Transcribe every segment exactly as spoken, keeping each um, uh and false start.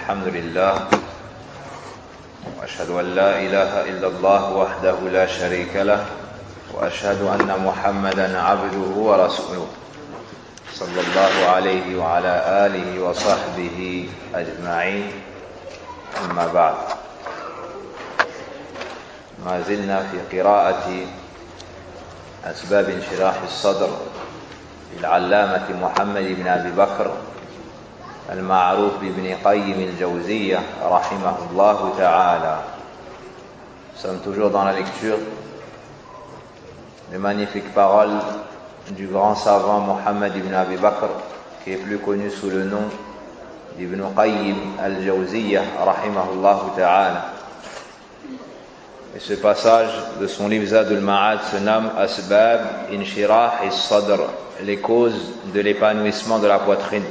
الحمد لله وأشهد أن لا إله إلا الله وحده لا شريك له وأشهد أن محمدا عبده ورسوله صلى الله عليه وعلى آله وصحبه أجمعين أما بعد ما زلنا في قراءة أسباب انشراح الصدر للعلامة محمد بن أبي بكر المعروف بابن قيم الجوزية رحمه الله تعالى. Nous sommes toujours dans la lecture des magnifiques paroles du grand savant Muhammad ibn Abi Bakr, qui est plus connu sous le nom d'Ibn Qayyim al-Jawziyya rahimahullah ta'ala. Et ce passage de son livre Zad al-Ma'ad se nomme Asbab Inshirah al-Sadr, les causes de l'épanouissement de la poitrine.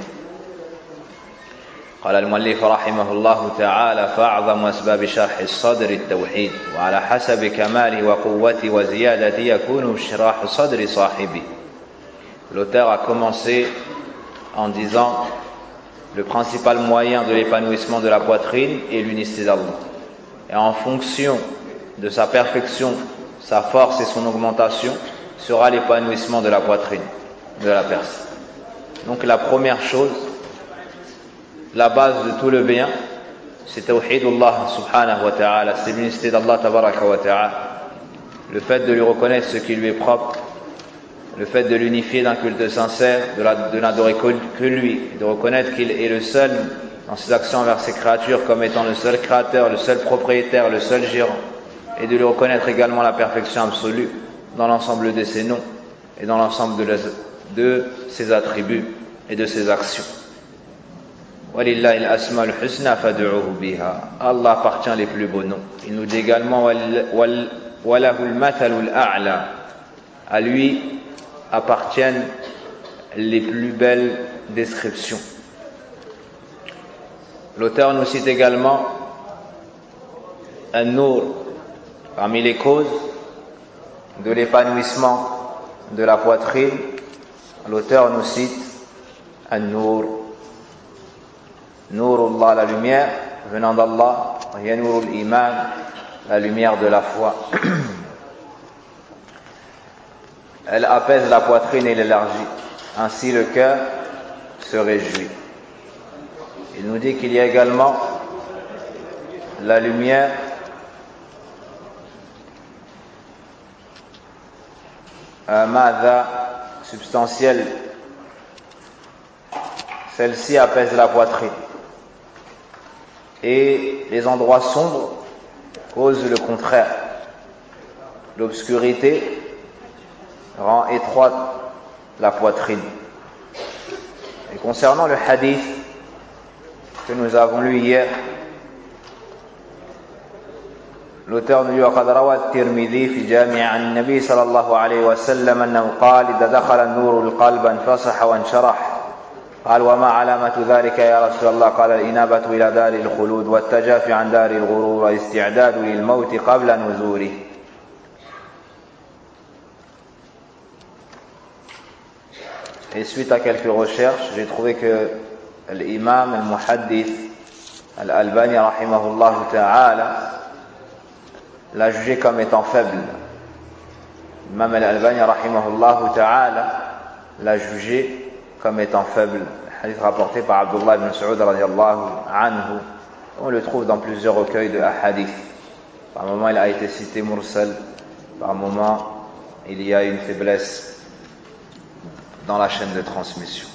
قال المؤلف رحمه الله تعالى فأعظم أسباب شرح الصدر التوحيد وعلى حسب كماله وقوته وزيادته يكون شراح صدر صاحبه. L'auteur a commencé en disant le principal moyen de l'épanouissement de la poitrine est l'unicité d'Allah. Et en fonction de sa perfection, sa force et son augmentation sera l'épanouissement de la poitrine de la personne. Donc la première chose, la base de tout le bien, c'est Tawhidullah subhanahu wa ta'ala, c'est l'unicité d'Allah tabaraka wa ta'ala, le fait de lui reconnaître ce qui lui est propre, le fait de l'unifier d'un culte sincère, de n'adorer que lui, de reconnaître qu'il est le seul dans ses actions envers ses créatures comme étant le seul créateur, le seul propriétaire, le seul gérant, et de lui reconnaître également la perfection absolue dans l'ensemble de ses noms et dans l'ensemble de, de ses attributs et de ses actions. Walillahi al-asma al-husna fad'uhu biha. Allah appartient les plus beaux noms. Il nous dit également walahu al-mathalu al-a'la. À lui appartiennent les plus belles descriptions. L'auteur nous cite également an-nur, parmi les causes de l'épanouissement de la poitrine. L'auteur nous cite an-nur, Nurullah, la lumière venant d'Allah, ya Nurul Iman, la lumière de la foi. Elle apaise la poitrine et l'élargit, ainsi le cœur se réjouit. Il nous dit qu'il y a également la lumière un madha substantielle, celle-ci apaise la poitrine. Et les endroits sombres causent le contraire. L'obscurité rend étroite la poitrine. Et concernant le hadith que nous avons lu hier, l'auteur nous dit وقد روى الترمذي في جامع عن النبي صلى الله عليه وسلم أنه قال إذا دخل النور القلب انفصح وانشرح. قال وما علامة ذلك يا رسول الله؟ قال الإنابة إلى دار الخلود والتجافي عن دار الغرور والاستعداد للموت قبل نزوله. Et suite à quelques recherches, j'ai trouvé que l'imam al-muhaddith al-Albani rahimahullah ta'ala l'a jugé comme étant faible. L'imam al-Albani rahimahullah ta'ala l'a jugé comme étant faible. Hadith rapporté par Abdullah ibn Mas'ud radiyallahu anhu. On le trouve dans plusieurs recueils de hadith. Par moment il a été cité mursal, par moment il y a une faiblesse dans la chaîne de transmission.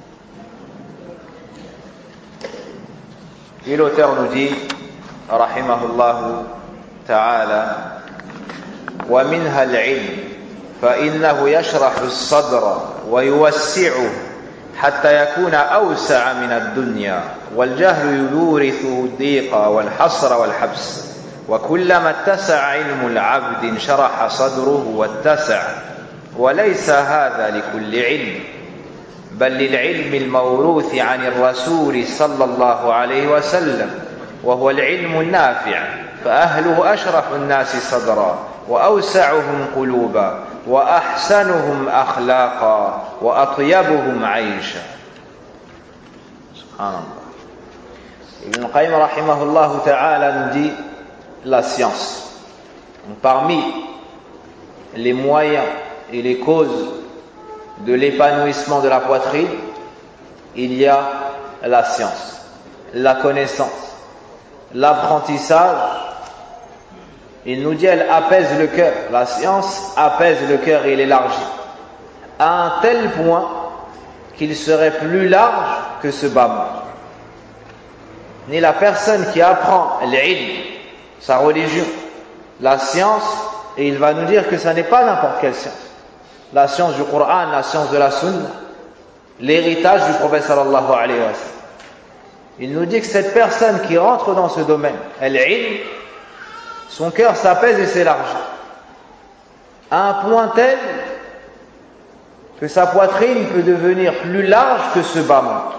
Et l'auteur nous dit rahimahullahu ta'ala wa minha al-ilm fa innahu yashrahu as-sadra wa yuwassi'uhu حتى يكون أوسع من الدنيا والجهل يورثه الضيق والحصر والحبس وكلما اتسع علم العبد انشرح صدره واتسع وليس هذا لكل علم بل للعلم الموروث عن الرسول صلى الله عليه وسلم وهو العلم النافع فأهله أشرح الناس صدرا وأوسعهم قلوبا وأحسنهم أخلاقا وأطيبهم عيشا. سبحان الله. Ibn Qayyim rahimahullah ta'ala nous dit la science. Donc, parmi les moyens et les causes de l'épanouissement de la poitrine, il y a la science, la connaissance, l'apprentissage. Il nous dit, elle apaise le cœur. La science apaise le cœur et l'élargit à un tel point qu'il serait plus large que ce bas monde. Ni la personne qui apprend l'ilm, sa religion, la science, et il va nous dire que ça n'est pas n'importe quelle science. La science du Coran, la science de la Sunna, l'héritage du prophète sallallahu alayhi wa sallam. Il nous dit que cette personne qui rentre dans ce domaine, l'ilm, son cœur s'apaise et s'élargit à un point tel que sa poitrine peut devenir plus large que ce bas monde.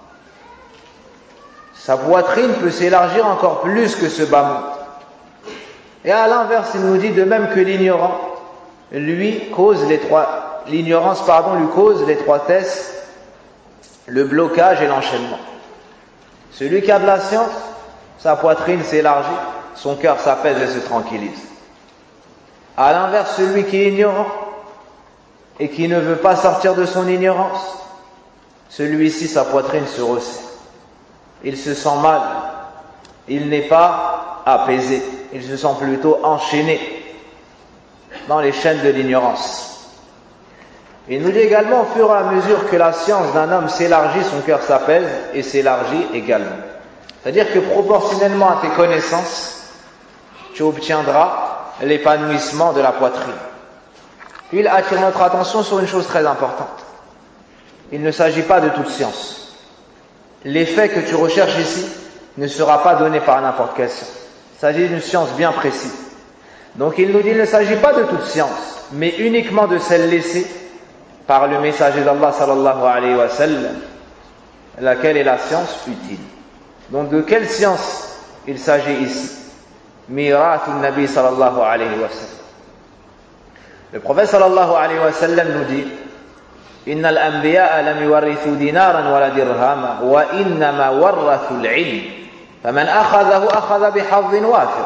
Sa poitrine peut s'élargir encore plus que ce bas monde. Et à l'inverse, il nous dit de même que l'ignorant, lui cause l'étroit, l'ignorance, pardon, lui cause l'étroitesse, le blocage et l'enchaînement. Celui qui a de la science, sa poitrine s'élargit, son cœur s'apaise et se tranquillise. À l'inverse, celui qui est ignorant et qui ne veut pas sortir de son ignorance, celui-ci, sa poitrine se resserre. Il se sent mal, il n'est pas apaisé, il se sent plutôt enchaîné dans les chaînes de l'ignorance. Il nous dit également, au fur et à mesure que la science d'un homme s'élargit, son cœur s'apaise et s'élargit également. C'est-à-dire que proportionnellement à tes connaissances, tu obtiendras l'épanouissement de la poitrine. Puis il attire notre attention sur une chose très importante. Il ne s'agit pas de toute science. L'effet que tu recherches ici ne sera pas donné par n'importe quelle science. Il s'agit d'une science bien précise. Donc il nous dit, il ne s'agit pas de toute science, mais uniquement de celle laissée par le messager d'Allah sallallahu alayhi wa sallam, laquelle est la science utile. Donc de quelle science il s'agit ici? Mirathun Nabi sallallahu alayhi wa sallam. Le prophète sallallahu alayhi wa sallam nous dit, إن الأنبياء لم يورثوا دينارا ولا درهما وإنما ورثوا العلم فمن أخذه أخذ بحظ وافر.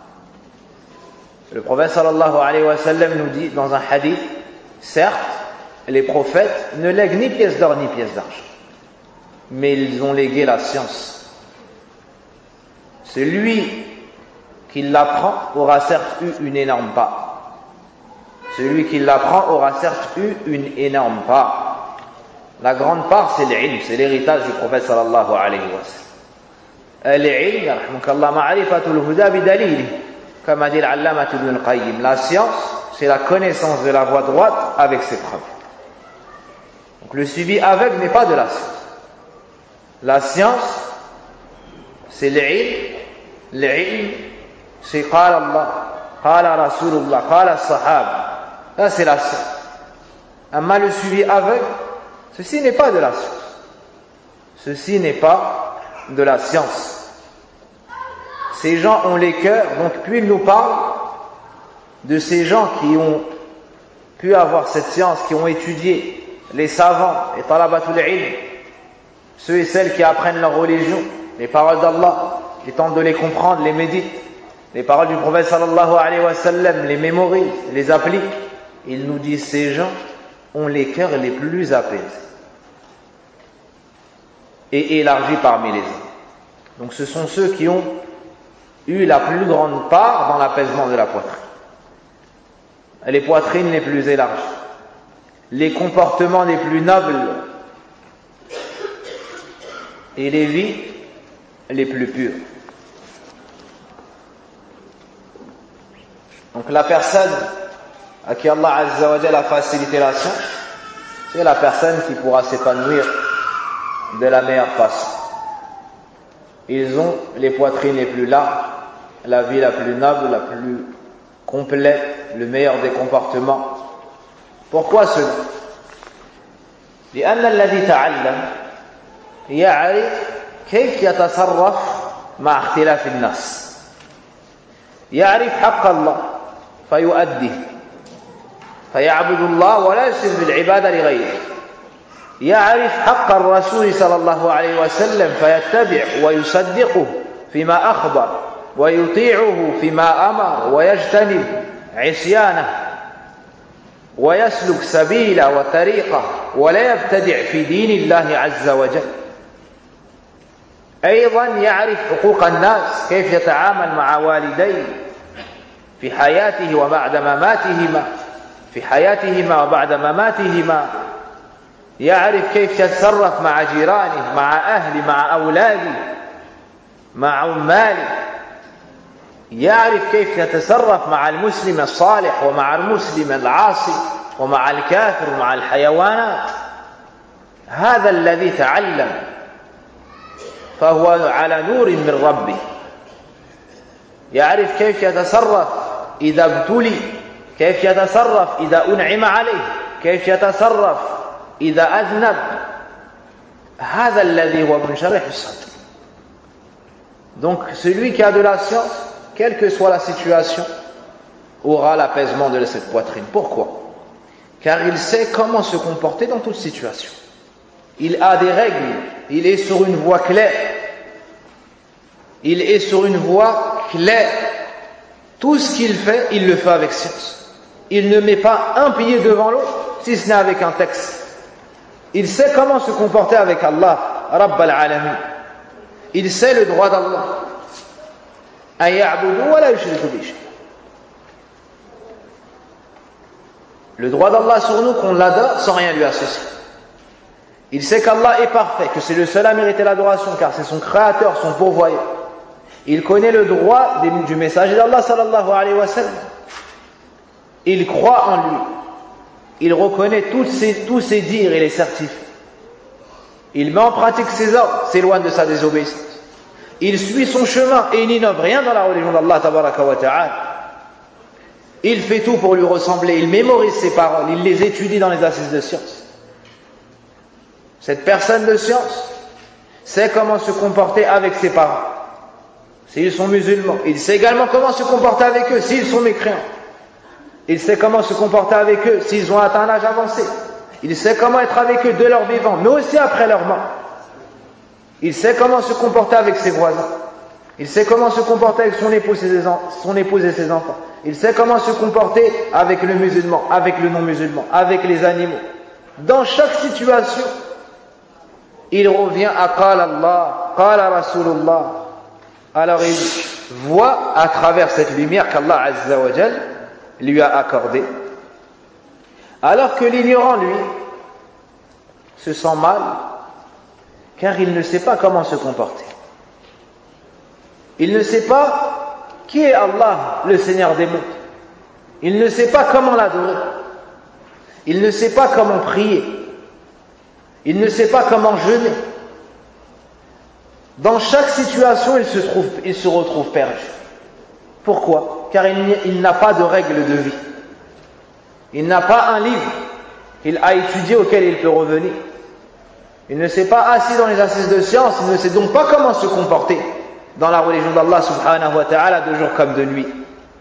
Le prophète sallallahu alayhi wa sallam nous dit dans un hadith, certes, les prophètes ne lèguent ni pièce d'or ni pièce d'argent, mais ils ont légué la science. Celui qui l'apprend aura certes eu une énorme part. Celui qui l'apprend aura certes eu une énorme part. La grande part, c'est l'ilm, c'est l'héritage du prophète sallallahu alayhi wa sallam. L'ilm, yarhamukallah, ma'rifatul huda bidalili, comme a dit l'allama ibn al-Qayyim. La science, c'est la connaissance de la voie droite avec ses preuves. Donc le suivi aveugle n'est pas de la science. La science, c'est l'ilm. L'ilm, c'est qala Allah, qala Rasulullah, qala Sahaba. Là, c'est la science. Amma le suivi aveugle, ceci n'est pas de la science. Ceci n'est pas de la science. Ces gens ont les cœurs, donc puis il nous parle de ces gens qui ont pu avoir cette science, qui ont étudié, les savants, les talabatul ilm, ceux et celles qui apprennent leur religion, les paroles d'Allah, qui tentent de les comprendre, les méditent, les paroles du prophète sallallahu alayhi wa sallam, les mémorisent, les appliquent. Il nous dit, ces gens ont les cœurs les plus apaisés et élargis parmi les hommes. Donc ce sont ceux qui ont eu la plus grande part dans l'apaisement de la poitrine. Les poitrines les plus élargies, les comportements les plus nobles et les vies les plus pures. Donc la personne à qui Allah Azza wa Jalla a facilité la science, c'est la personne qui pourra s'épanouir de la meilleure façon. Ils ont les poitrines les plus larges, la vie la plus noble, la plus complète, le meilleur des comportements. Pourquoi cela? لأن الذي تعلم يعرف كيف يتصرف مع اختلاف الناس. يعرف حق الله فيؤديه فيعبد الله ولا يشرك بالعبادة لغيره. يعرف حق الرسول صلى الله عليه وسلم فيتبع ويصدقه فيما أخبر ويطيعه فيما أمر ويجتنب عصيانه ويسلك سبيله وطريقه ولا يبتدع في دين الله عز وجل. أيضا يعرف حقوق الناس، كيف يتعامل مع والديه في حياته وبعد مماتهما في حياتهما وبعد مماتهما، يعرف كيف يتصرف مع جيرانه، مع أهله، مع أولاده، مع عماله، يعرف كيف يتصرف مع المسلم الصالح ومع المسلم العاصي ومع الكافر ومع الحيوانات. هذا الذي تعلم فهو على نور من ربه، يعرف كيف يتصرف إذا ابتلي، كيف يتصرف إذا أنعم عليه، كيف يتصرف إذا أذنب. هذا الذي هو منشرح الصدر. Donc celui qui a de la science, quelle que soit la situation, aura l'apaisement de cette poitrine. Pourquoi? Car il sait comment se comporter dans toute situation. Il a des règles, il est sur une voie claire. Il est sur une voie claire. Tout ce qu'il fait, il le fait avec science. Il ne met pas un pied devant l'autre, si ce n'est avec un texte. Il sait comment se comporter avec Allah, Rabb al-Alamin. Il sait le droit d'Allah. Le droit d'Allah sur nous, qu'on l'adore sans rien lui associer. Il sait qu'Allah est parfait, que c'est le seul à mériter l'adoration, car c'est son créateur, son pourvoyeur. Il connaît le droit du messager d'Allah sallallahu alayhi wa sallam. Il croit en lui. Il reconnaît tous ses, tous ses dires et les certifie. Il met en pratique ses ordres, s'éloigne de sa désobéissance. Il suit son chemin et il n'innove rien dans la religion d'Allah tabaraka wa ta'ala. Il fait tout pour lui ressembler, il mémorise ses paroles, il les étudie dans les assises de science. Cette personne de science sait comment se comporter avec ses parents s'ils sont musulmans. Il sait également comment se comporter avec eux s'ils sont mécréants. Il sait comment se comporter avec eux s'ils ont atteint un âge avancé. Il sait comment être avec eux de leur vivant, mais aussi après leur mort. Il sait comment se comporter avec ses voisins. Il sait comment se comporter avec son épouse et ses, en... son épouse et ses enfants. Il sait comment se comporter avec le musulman, avec le non-musulman, avec les animaux. Dans chaque situation, il revient à Qala Allah, Qala Rasulullah. Alors il voit à travers cette lumière qu'Allah Azza wa Jal lui a accordée. Alors que l'ignorant, lui, se sent mal, car il ne sait pas comment se comporter. Il ne sait pas qui est Allah, le Seigneur des mondes. Il ne sait pas comment l'adorer. Il ne sait pas comment prier. Il ne sait pas comment jeûner. Dans chaque situation, il se, trouve, il se retrouve perdu. Pourquoi? Car il, il n'a pas de règle de vie. Il n'a pas un livre qu'il a étudié auquel il peut revenir. Il ne s'est pas assis dans les assises de science, il ne sait donc pas comment se comporter dans la religion d'Allah subhanahu wa ta'ala de jour comme de nuit.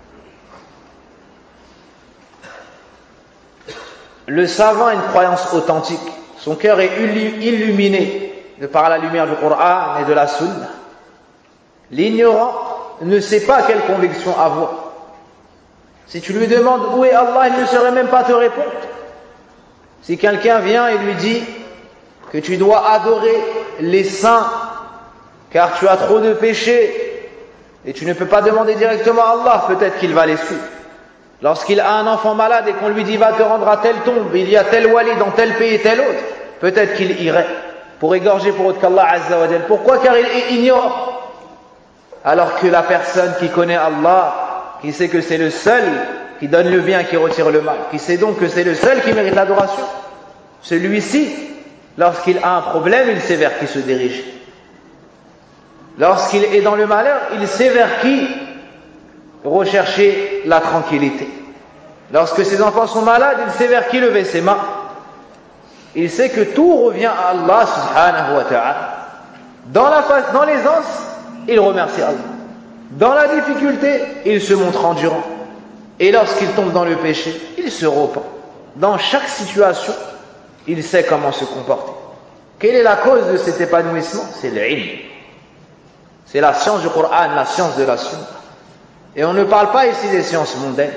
Le savant a une croyance authentique. Son cœur est illuminé de par la lumière du Coran et de la Sunna. L'ignorant ne sait pas quelle conviction avoir. Si tu lui demandes où est Allah, il ne saurait même pas te répondre. Si quelqu'un vient et lui dit que tu dois adorer les saints car tu as trop de péchés et tu ne peux pas demander directement à Allah, peut-être qu'il va les suivre. Lorsqu'il a un enfant malade et qu'on lui dit va te rendre à telle tombe, il y a tel wali dans tel pays et tel autre, peut-être qu'il irait pour égorger pour autre qu'Allah Azza wa Jal. Pourquoi? Car il est ignorant. Alors que la personne qui connaît Allah, qui sait que c'est le seul qui donne le bien, qui retire le mal, qui sait donc que c'est le seul qui mérite l'adoration, celui-ci, lorsqu'il a un problème, il sait vers qui se diriger. Lorsqu'il est dans le malheur, il sait vers qui rechercher la tranquillité. Lorsque ses enfants sont malades, il sait vers qui lever ses mains. Il sait que tout revient à Allah subhanahu wa ta'ala. Dans la face, dans l'aisance, il remercie Allah. Dans la difficulté, il se montre endurant. Et lorsqu'il tombe dans le péché, il se repent. Dans chaque situation, il sait comment se comporter. Quelle est la cause de cet épanouissement? C'est l'ilm. C'est la science du Coran, la science de la Sunna. Et on ne parle pas ici des sciences mondaines.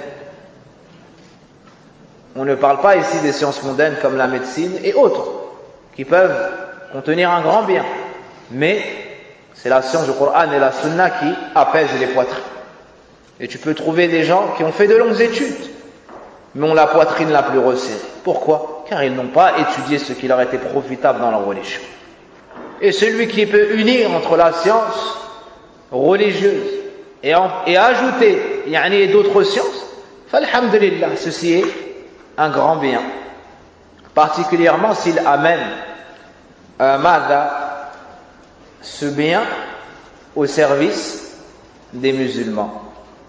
On ne parle pas ici des sciences mondaines comme la médecine et autres, qui peuvent contenir un grand bien. Mais c'est la science du Coran et la Sunna qui apaisent les poitrines. Et tu peux trouver des gens qui ont fait de longues études, mais ont la poitrine la plus resserrée. Pourquoi? Car ils n'ont pas étudié ce qui leur était profitable dans leur religion. Et celui qui peut unir entre la science religieuse et, en, et ajouter yani, d'autres sciences, falhamdulillah, ceci est un grand bien. Particulièrement s'il amène euh, mada, ce bien au service des musulmans.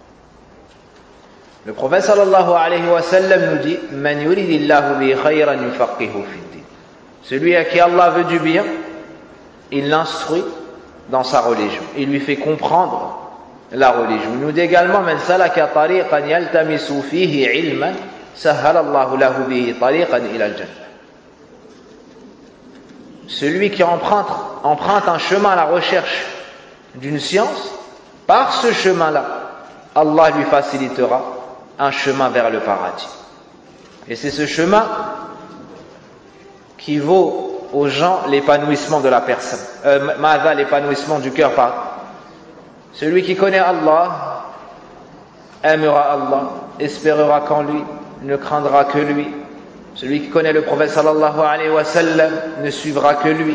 Le prophète sallallahu alayhi wa sallam nous dit Man yuridillahu bi khayran yufaqihu fid-din. Celui à qui Allah veut du bien, il l'instruit dans sa religion. Il lui fait comprendre la religion. Il nous dit également Man salaka tariqan yaltamisu fihi ilman sahhala Allahu lahu bihi tariqan ila al-jannah. Celui qui emprunte, emprunte un chemin à la recherche d'une science, par ce chemin-là, Allah lui facilitera un chemin vers le paradis. Et c'est ce chemin qui vaut aux gens l'épanouissement de la personne. Euh, Ma'adha, l'épanouissement du cœur, pardon. Celui qui connaît Allah, aimera Allah, espérera qu'en lui, ne craindra que lui. Celui qui connaît le prophète sallallahu alayhi wa sallam ne suivra que lui.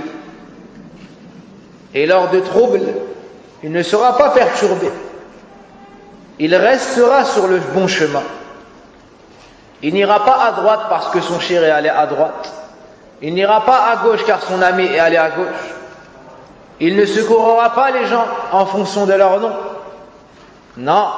Et lors de troubles, il ne sera pas perturbé. Il restera sur le bon chemin. Il n'ira pas à droite parce que son chéri est allé à droite. Il n'ira pas à gauche car son ami est allé à gauche. Il ne secourra pas les gens en fonction de leur nom. Non.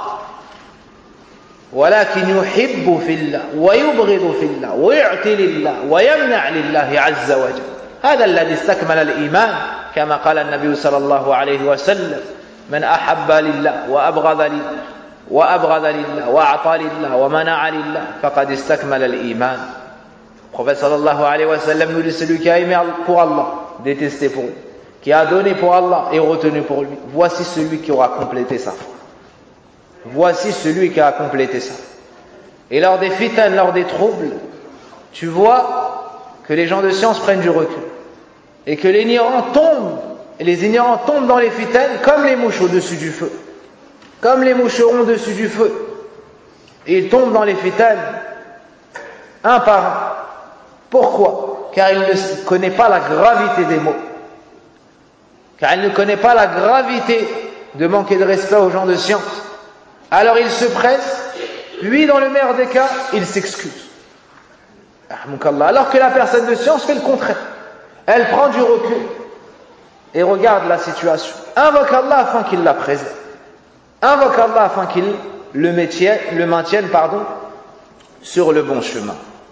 ولكن يحب في الله ويبغض في الله ويعطي لله ويمنع لله عز وجل. هذا الذي استكمل الإيمان كما قال النبي صلى الله عليه وسلم من أحب لله وأبغض لله وأبغض لله وأعطى لله ومنع لله فقد استكمل الإيمان. Le prophète sallallahu alayhi wa sallam nous dit celui qui a aimé pour Allah, détesté pour lui, qui a donné pour Allah et retenu pour lui, voici celui qui aura complété sa foi. Voici celui qui a complété ça. Et lors des fitans, lors des troubles, tu vois que les gens de science prennent du recul. Et que les ignorants tombent, et les ignorants tombent dans les fitans comme les mouches au-dessus du feu. Comme les moucherons au-dessus du feu. Et ils tombent dans les fitans, un par un. Pourquoi? Car il ne connaît pas la gravité des mots. Car il ne connaît pas la gravité de manquer de respect aux gens de science. Alors il se presse, puis dans le meilleur des cas, il s'excuse. Alors que la personne de science fait le contraire. Elle prend du recul et regarde la situation. Invoque Allah afin qu'il la préserve. Invoque Allah afin qu'il le maintienne, le maintienne pardon, sur le bon chemin.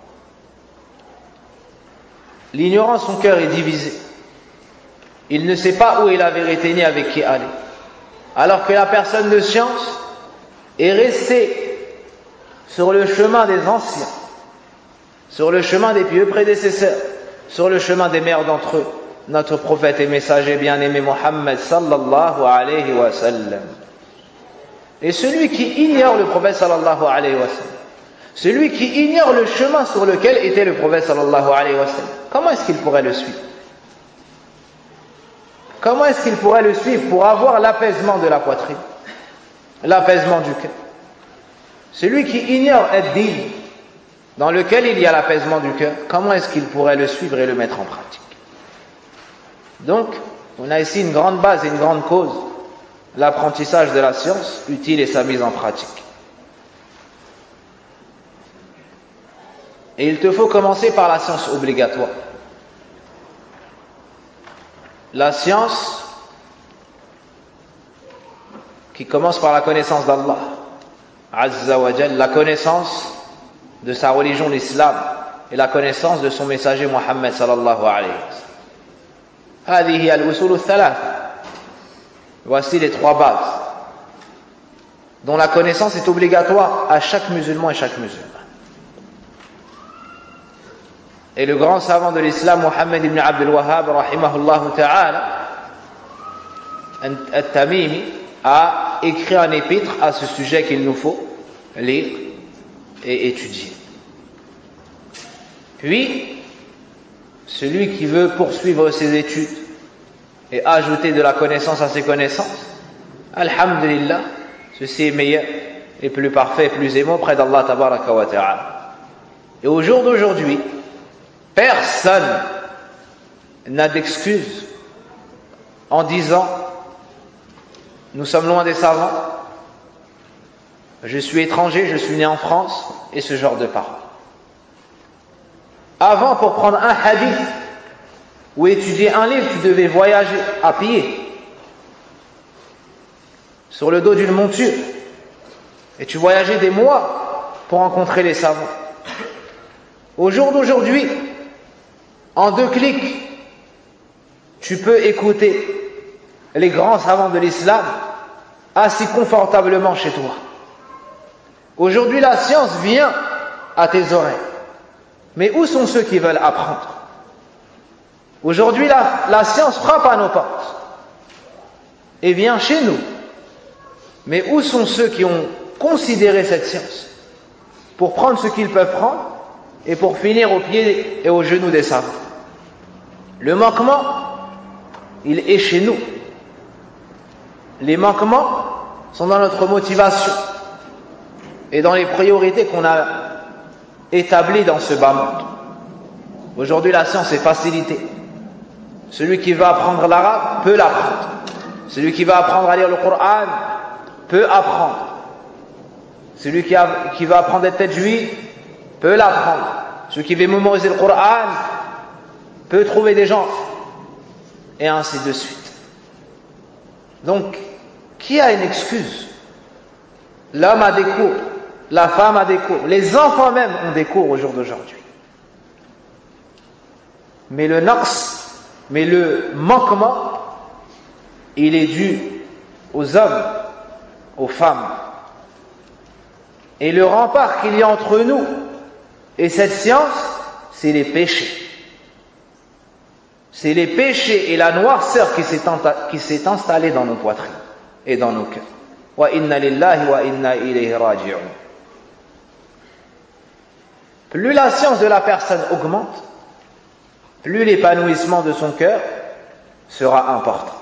L'ignorant, son cœur est divisé. Il ne sait pas où est la vérité ni avec qui aller. Alors que la personne de science est resté sur le chemin des anciens, sur le chemin des pieux prédécesseurs, sur le chemin des meilleurs d'entre eux, notre prophète et messager bien-aimé Muhammad sallallahu alayhi wa sallam. Et celui qui ignore le prophète sallallahu alayhi wa sallam, celui qui ignore le chemin sur lequel était le prophète sallallahu alayhi wa sallam, comment est-ce qu'il pourrait le suivre? Comment est-ce qu'il pourrait le suivre pour avoir l'apaisement de la poitrine, l'apaisement du cœur? Celui qui ignore ad-din, dans lequel il y a l'apaisement du cœur, comment est-ce qu'il pourrait le suivre et le mettre en pratique? Donc, on a ici une grande base et une grande cause, l'apprentissage de la science utile et sa mise en pratique. Et il te faut commencer par la science obligatoire. La science qui commence par la connaissance d'Allah Azza wa Jal, la connaissance de sa religion, l'islam, et la connaissance de son messager Muhammad sallallahu alayhi wa sallam. هذه الأصول الثلاثة. Voici les trois bases dont la connaissance est obligatoire à chaque musulman et chaque musulmane. Et le grand savant de l'islam, Mohammed ibn Abdul Wahhab, rahimahullah ta'ala, At-Tamimi, a écrit un épître à ce sujet qu'il nous faut lire et étudier. Puis, celui qui veut poursuivre ses études et ajouter de la connaissance à ses connaissances, alhamdulillah, ceci est meilleur et plus parfait et plus aimant près d'Allah tabaraka wa ta'ala. Et au jour d'aujourd'hui, personne n'a d'excuse en disant nous sommes loin des savants, je suis étranger, je suis né en France, et ce genre de paroles. Avant, pour prendre un hadith ou étudier un livre, tu devais voyager à pied sur le dos d'une monture, et tu voyageais des mois pour rencontrer les savants. Au jour d'aujourd'hui, en deux clics, tu peux écouter les grands savants de l'islam assis confortablement chez toi. Aujourd'hui, la science vient à tes oreilles. Mais où sont ceux qui veulent apprendre? Aujourd'hui, la, la science frappe à nos portes et vient chez nous. Mais où sont ceux qui ont considéré cette science pour prendre ce qu'ils peuvent prendre et pour finir aux pieds et aux genoux des savants? Le manquement, il est chez nous. Les manquements sont dans notre motivation et dans les priorités qu'on a établies dans ce bas monde. Aujourd'hui, la science est facilitée. Celui qui va apprendre l'arabe peut l'apprendre. Celui qui va apprendre à lire le Coran peut apprendre. Celui qui, a, qui va apprendre d'être tajwid peut l'apprendre. Celui qui veut mémoriser le Coran peut trouver des gens, et ainsi de suite. Donc, qui a une excuse? L'homme a des cours, la femme a des cours, les enfants même ont des cours au jour d'aujourd'hui. Mais le naqs, mais le manquement, il est dû aux hommes, aux femmes. Et le rempart qu'il y a entre nous et cette science, c'est les péchés. C'est les péchés et la noirceur qui s'est, qui s'est installée dans nos poitrines et dans nos cœurs. Wa inna lillahi wa inna ilayhi raji'un. Plus la science de la personne augmente, plus l'épanouissement de son cœur sera important.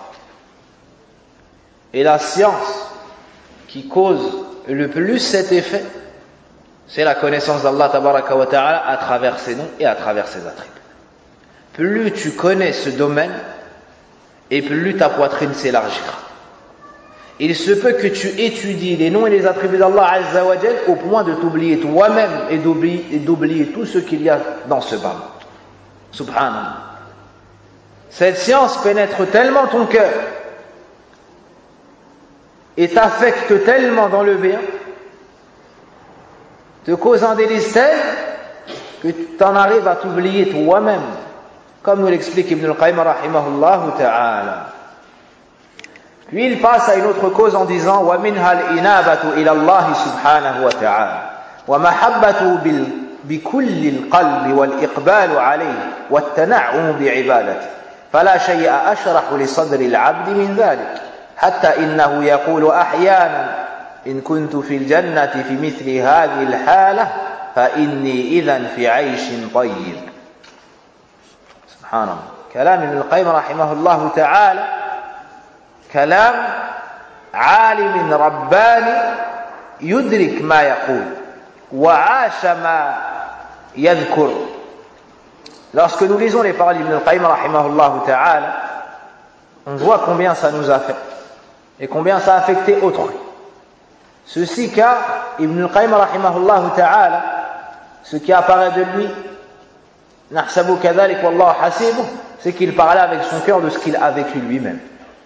Et la science qui cause le plus cet effet, c'est la connaissance d'Allah tabaraka wa ta'ala à travers ses noms et à travers ses attributs. Plus tu connais ce domaine, et plus ta poitrine s'élargira. Il se peut que tu étudies les noms et les attributs d'Allah Azza wa Jal au point de t'oublier toi-même et d'oublier, et d'oublier tout ce qu'il y a dans ce bas monde. Subhanallah. Cette science pénètre tellement ton cœur et t'affecte tellement dans le bien, te cause un délice tel que tu en arrives à t'oublier toi-même, comme nous l'explique Ibn al-Qayyim rahimahullah ta'ala. Puis il passe à une autre cause en disant wa minha al-inabatu ila Allah subhanahu wa ta'ala wa mahabbatu bil بكل القلب والإقبال عليه والتنعم بعبادته فلا شيء أشرح لصدر العبد من ذلك حتى إنه يقول أحيانا إن كنت في الجنة في مثل هذه الحالة فإني إذن في عيش طيب. سبحان الله. كلام ابن القيم رحمه الله تعالى كلام عالم رباني يدرك ما يقول وعاش ما يذكر. Lorsque nous lisons les paroles d'Ibn al-Qayyim rahimahullah ta'ala, on voit combien ça nous affecte et combien ça a affecté autrui. Ceci car Ibn al-Qayyim rahimahullah ta'ala, ce qui apparaît de lui, nahsabu kadhalik wallahu hasibuh, c'est qu'il parlait avec son cœur de ce qu'il a vécu lui-même.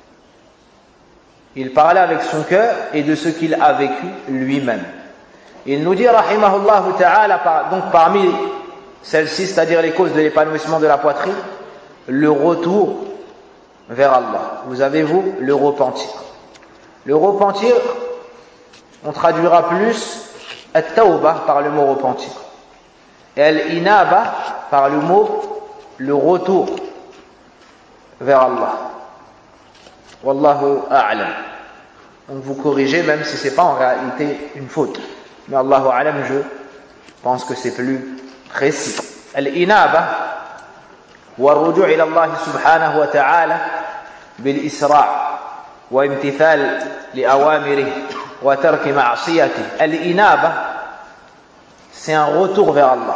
Il parlait avec son cœur et de ce qu'il a vécu lui-même. Il nous dit rahimahullah ta'ala, donc parmi celles-ci, c'est-à-dire les causes de l'épanouissement de la poitrine, le retour vers Allah. Vous avez vous le repentir. Le repentir, on traduira plus at-tawbah par le mot repentir. Et al-inaba, par le mot, le retour vers Allah. Wallahu a'lam. Donc vous corrigez même si ce n'est pas en réalité une faute. Mais Allahu a'lam, je pense que c'est plus précis. Al-inaba wa ar-ruju' ila Allah subhanahu wa ta'ala bil isra' wa imtithal li awamirihi wa tark ma'siyatihi. Al-inaba, c'est un retour vers Allah.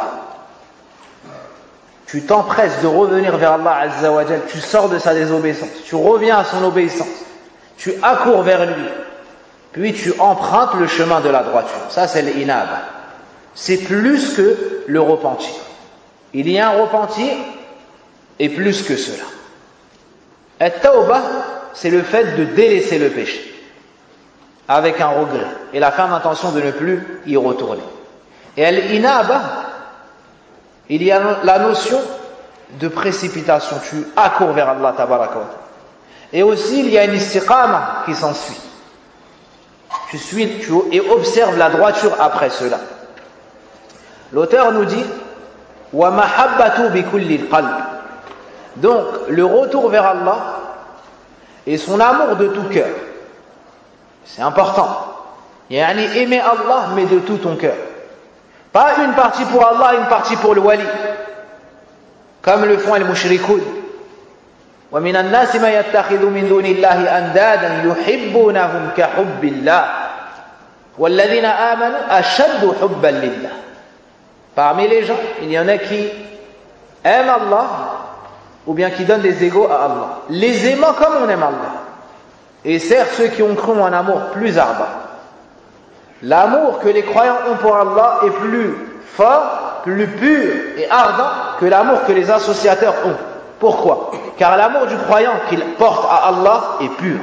Tu t'empresses de revenir vers Allah Azza wa Jal, tu sors de sa désobéissance, tu reviens à son obéissance, tu accours vers lui, puis tu empruntes le chemin de la droiture. Ça, c'est l'inaba. C'est plus que le repentir. Il y a un repentir et plus que cela. At-tawbah, c'est le fait de délaisser le péché avec un regret et la ferme intention de ne plus y retourner. Et al-inaba, il y a la notion de précipitation, tu accours vers Allah tabaraka wa ta'ala. Et aussi il y a une istiqama qui s'ensuit. Tu suis tu, et observe la droiture après cela. L'auteur nous dit wa mahabbatu bi kulli al-qalb. Donc le retour vers Allah et son amour de tout cœur. C'est important. Yani aimer Allah mais de tout ton cœur. Pas une partie pour Allah, une partie pour le wali. Comme le font les mushrikoun. وَمِنَ النَّاسِ مَا يَتَّخِذُ مِن دُونِ اللَّهِ أَنْدَادًا يُحِبُّونَهُمْ كَحُبِّ اللَّهِ وَالَّذِينَ آمَنُوا أَشَدُّ حُبًّا لِلَّهِ. Parmi les gens, il y en a qui aiment Allah ou bien qui donnent des égaux à Allah. Les aimant comme on aime Allah. Et certes, ceux qui ont cru ont un amour plus ardent. L'amour que les croyants ont pour Allah est plus fort, plus pur et ardent que l'amour que les associateurs ont. Pourquoi? Car l'amour du croyant qu'il porte à Allah est pur.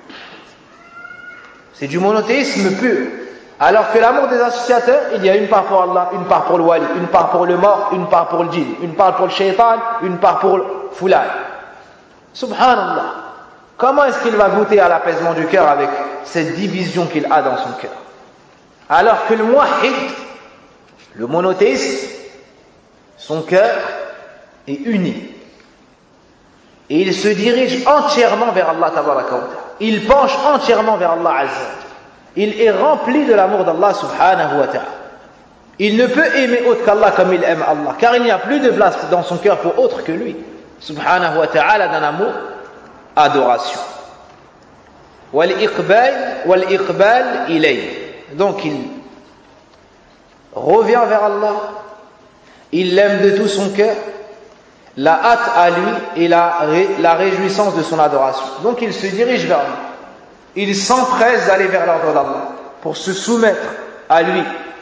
C'est du monothéisme pur. Alors que l'amour des associateurs, il y a une part pour Allah, une part pour le wali, une part pour le mort, une part pour le djinn, une part pour le shaitan, une part pour le foulal. Subhanallah. Comment est-ce qu'il va goûter à l'apaisement du cœur avec cette division qu'il a dans son cœur? Alors que le muwahhid, le monothéiste, son cœur est uni. Et il se dirige entièrement vers Allah tabaraka wa ta'ala. Il penche entièrement vers Allah azza. Il est rempli de l'amour d'Allah subhanahu wa ta'ala. Il ne peut aimer autre qu'Allah comme il aime Allah, car il n'y a plus de place dans son cœur pour autre que lui, subhanahu wa ta'ala, d'un amour, adoration. Wal-iqbal, wal-iqbal ilayh. Donc il revient vers Allah, il l'aime de tout son cœur, la hâte à lui et la, la réjouissance de son adoration. Donc il se dirige vers lui, il s'empresse d'aller vers l'ordre d'Allah pour se soumettre à lui.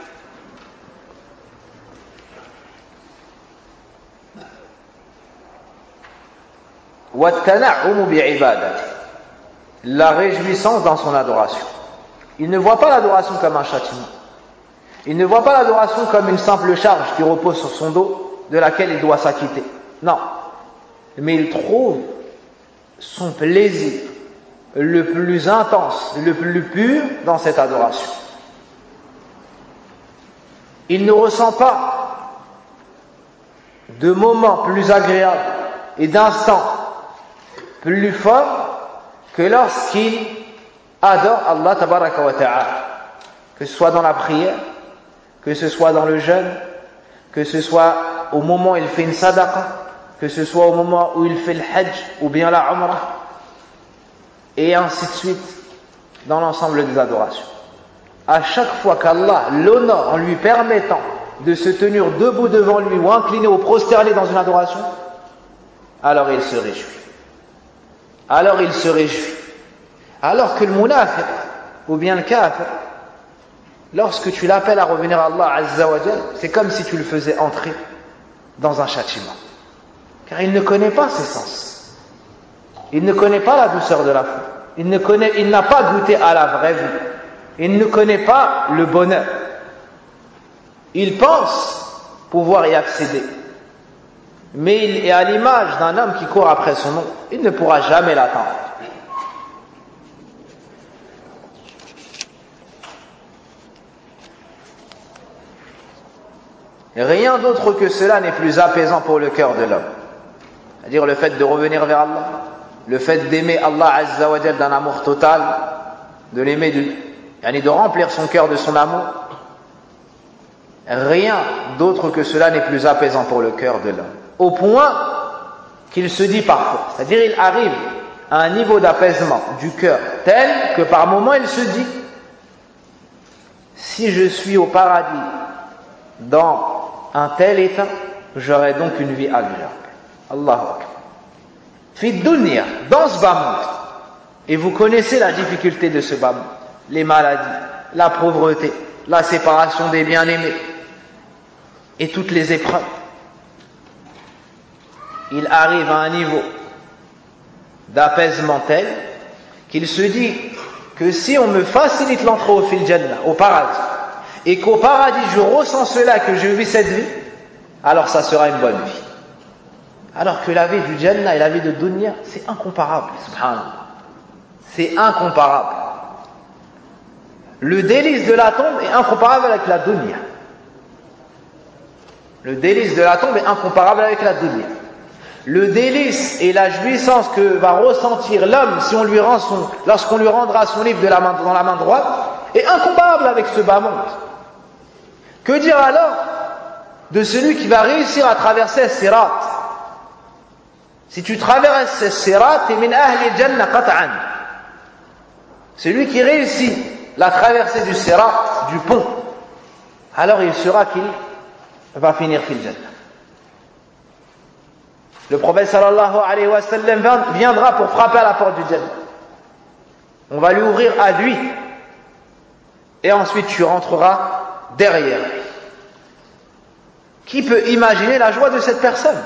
وَالتَّنَعُّمُ بِعِبَادَتِهِ. La réjouissance dans son adoration. Il ne voit pas l'adoration comme un châtiment. Il ne voit pas l'adoration comme une simple charge qui repose sur son dos, de laquelle il doit s'acquitter. Non. Mais il trouve son plaisir le plus intense, le plus pur dans cette adoration. Il ne ressent pas de moments plus agréables et d'instants plus forts que lorsqu'il adore Allah tabaraka wa ta'ala, que ce soit dans la prière, que ce soit dans le jeûne, que ce soit au moment où il fait une sadaqa, que ce soit au moment où il fait le hajj ou bien la umrah, et ainsi de suite dans l'ensemble des adorations. À chaque fois qu'Allah l'honore en lui permettant de se tenir debout devant lui ou incliné ou prosterné dans une adoration, alors il se réjouit. Alors il se réjouit. Alors que le munafiq ou bien le kafir, lorsque tu l'appelles à revenir à Allah Azza wa Jal, c'est comme si tu le faisais entrer dans un châtiment. Car il ne connaît pas ses sens. Il ne connaît pas la douceur de la foi. Il ne connaît, il n'a pas goûté à la vraie vie. Il ne connaît pas le bonheur. Il pense pouvoir y accéder. Mais il est à l'image d'un homme qui court après son nom. Il ne pourra jamais l'atteindre. Rien d'autre que cela n'est plus apaisant pour le cœur de l'homme. C'est-à-dire le fait de revenir vers Allah, le fait d'aimer Allah Azza wa Jal d'un amour total, de l'aimer, de, de remplir son cœur de son amour. Rien d'autre que cela n'est plus apaisant pour le cœur de l'homme. Au point qu'il se dit parfois, c'est-à-dire il arrive à un niveau d'apaisement du cœur tel que par moments il se dit, si je suis au paradis dans un tel état, j'aurai donc une vie agréable. Allahu Akbar. Fi dunya, dans ce bas monde. Et vous connaissez la difficulté de ce bas monde. Les maladies, la pauvreté, la séparation des bien-aimés et toutes les épreuves. Il arrive à un niveau d'apaisement tel qu'il se dit que si on me facilite l'entrée au fil Jannah, au paradis, et qu'au paradis je ressens cela, que je vis cette vie, alors ça sera une bonne vie. Alors que la vie du Jannah et la vie de Dunya, c'est incomparable, subhanallah. C'est incomparable. Le délice de la tombe est incomparable avec la Dunya. Le délice de la tombe est incomparable avec la Dunya. Le délice et la jouissance que va ressentir l'homme si on lui rend son, lorsqu'on lui rendra son livre de la main, dans la main droite est incomparable avec ce bas monde. Que dire alors de celui qui va réussir à traverser Sirat? Si tu traverses Sirat, tu es min ahli Jannah qat'an. Celui qui réussit la traversée du Sirat, du pont, alors il sera qu'il va finir fil Jannah. Le prophète sallallahu alayhi wa sallam viendra pour frapper à la porte du Jannah. On va lui ouvrir à lui. Et ensuite tu rentreras derrière lui. Qui peut imaginer la joie de cette personne?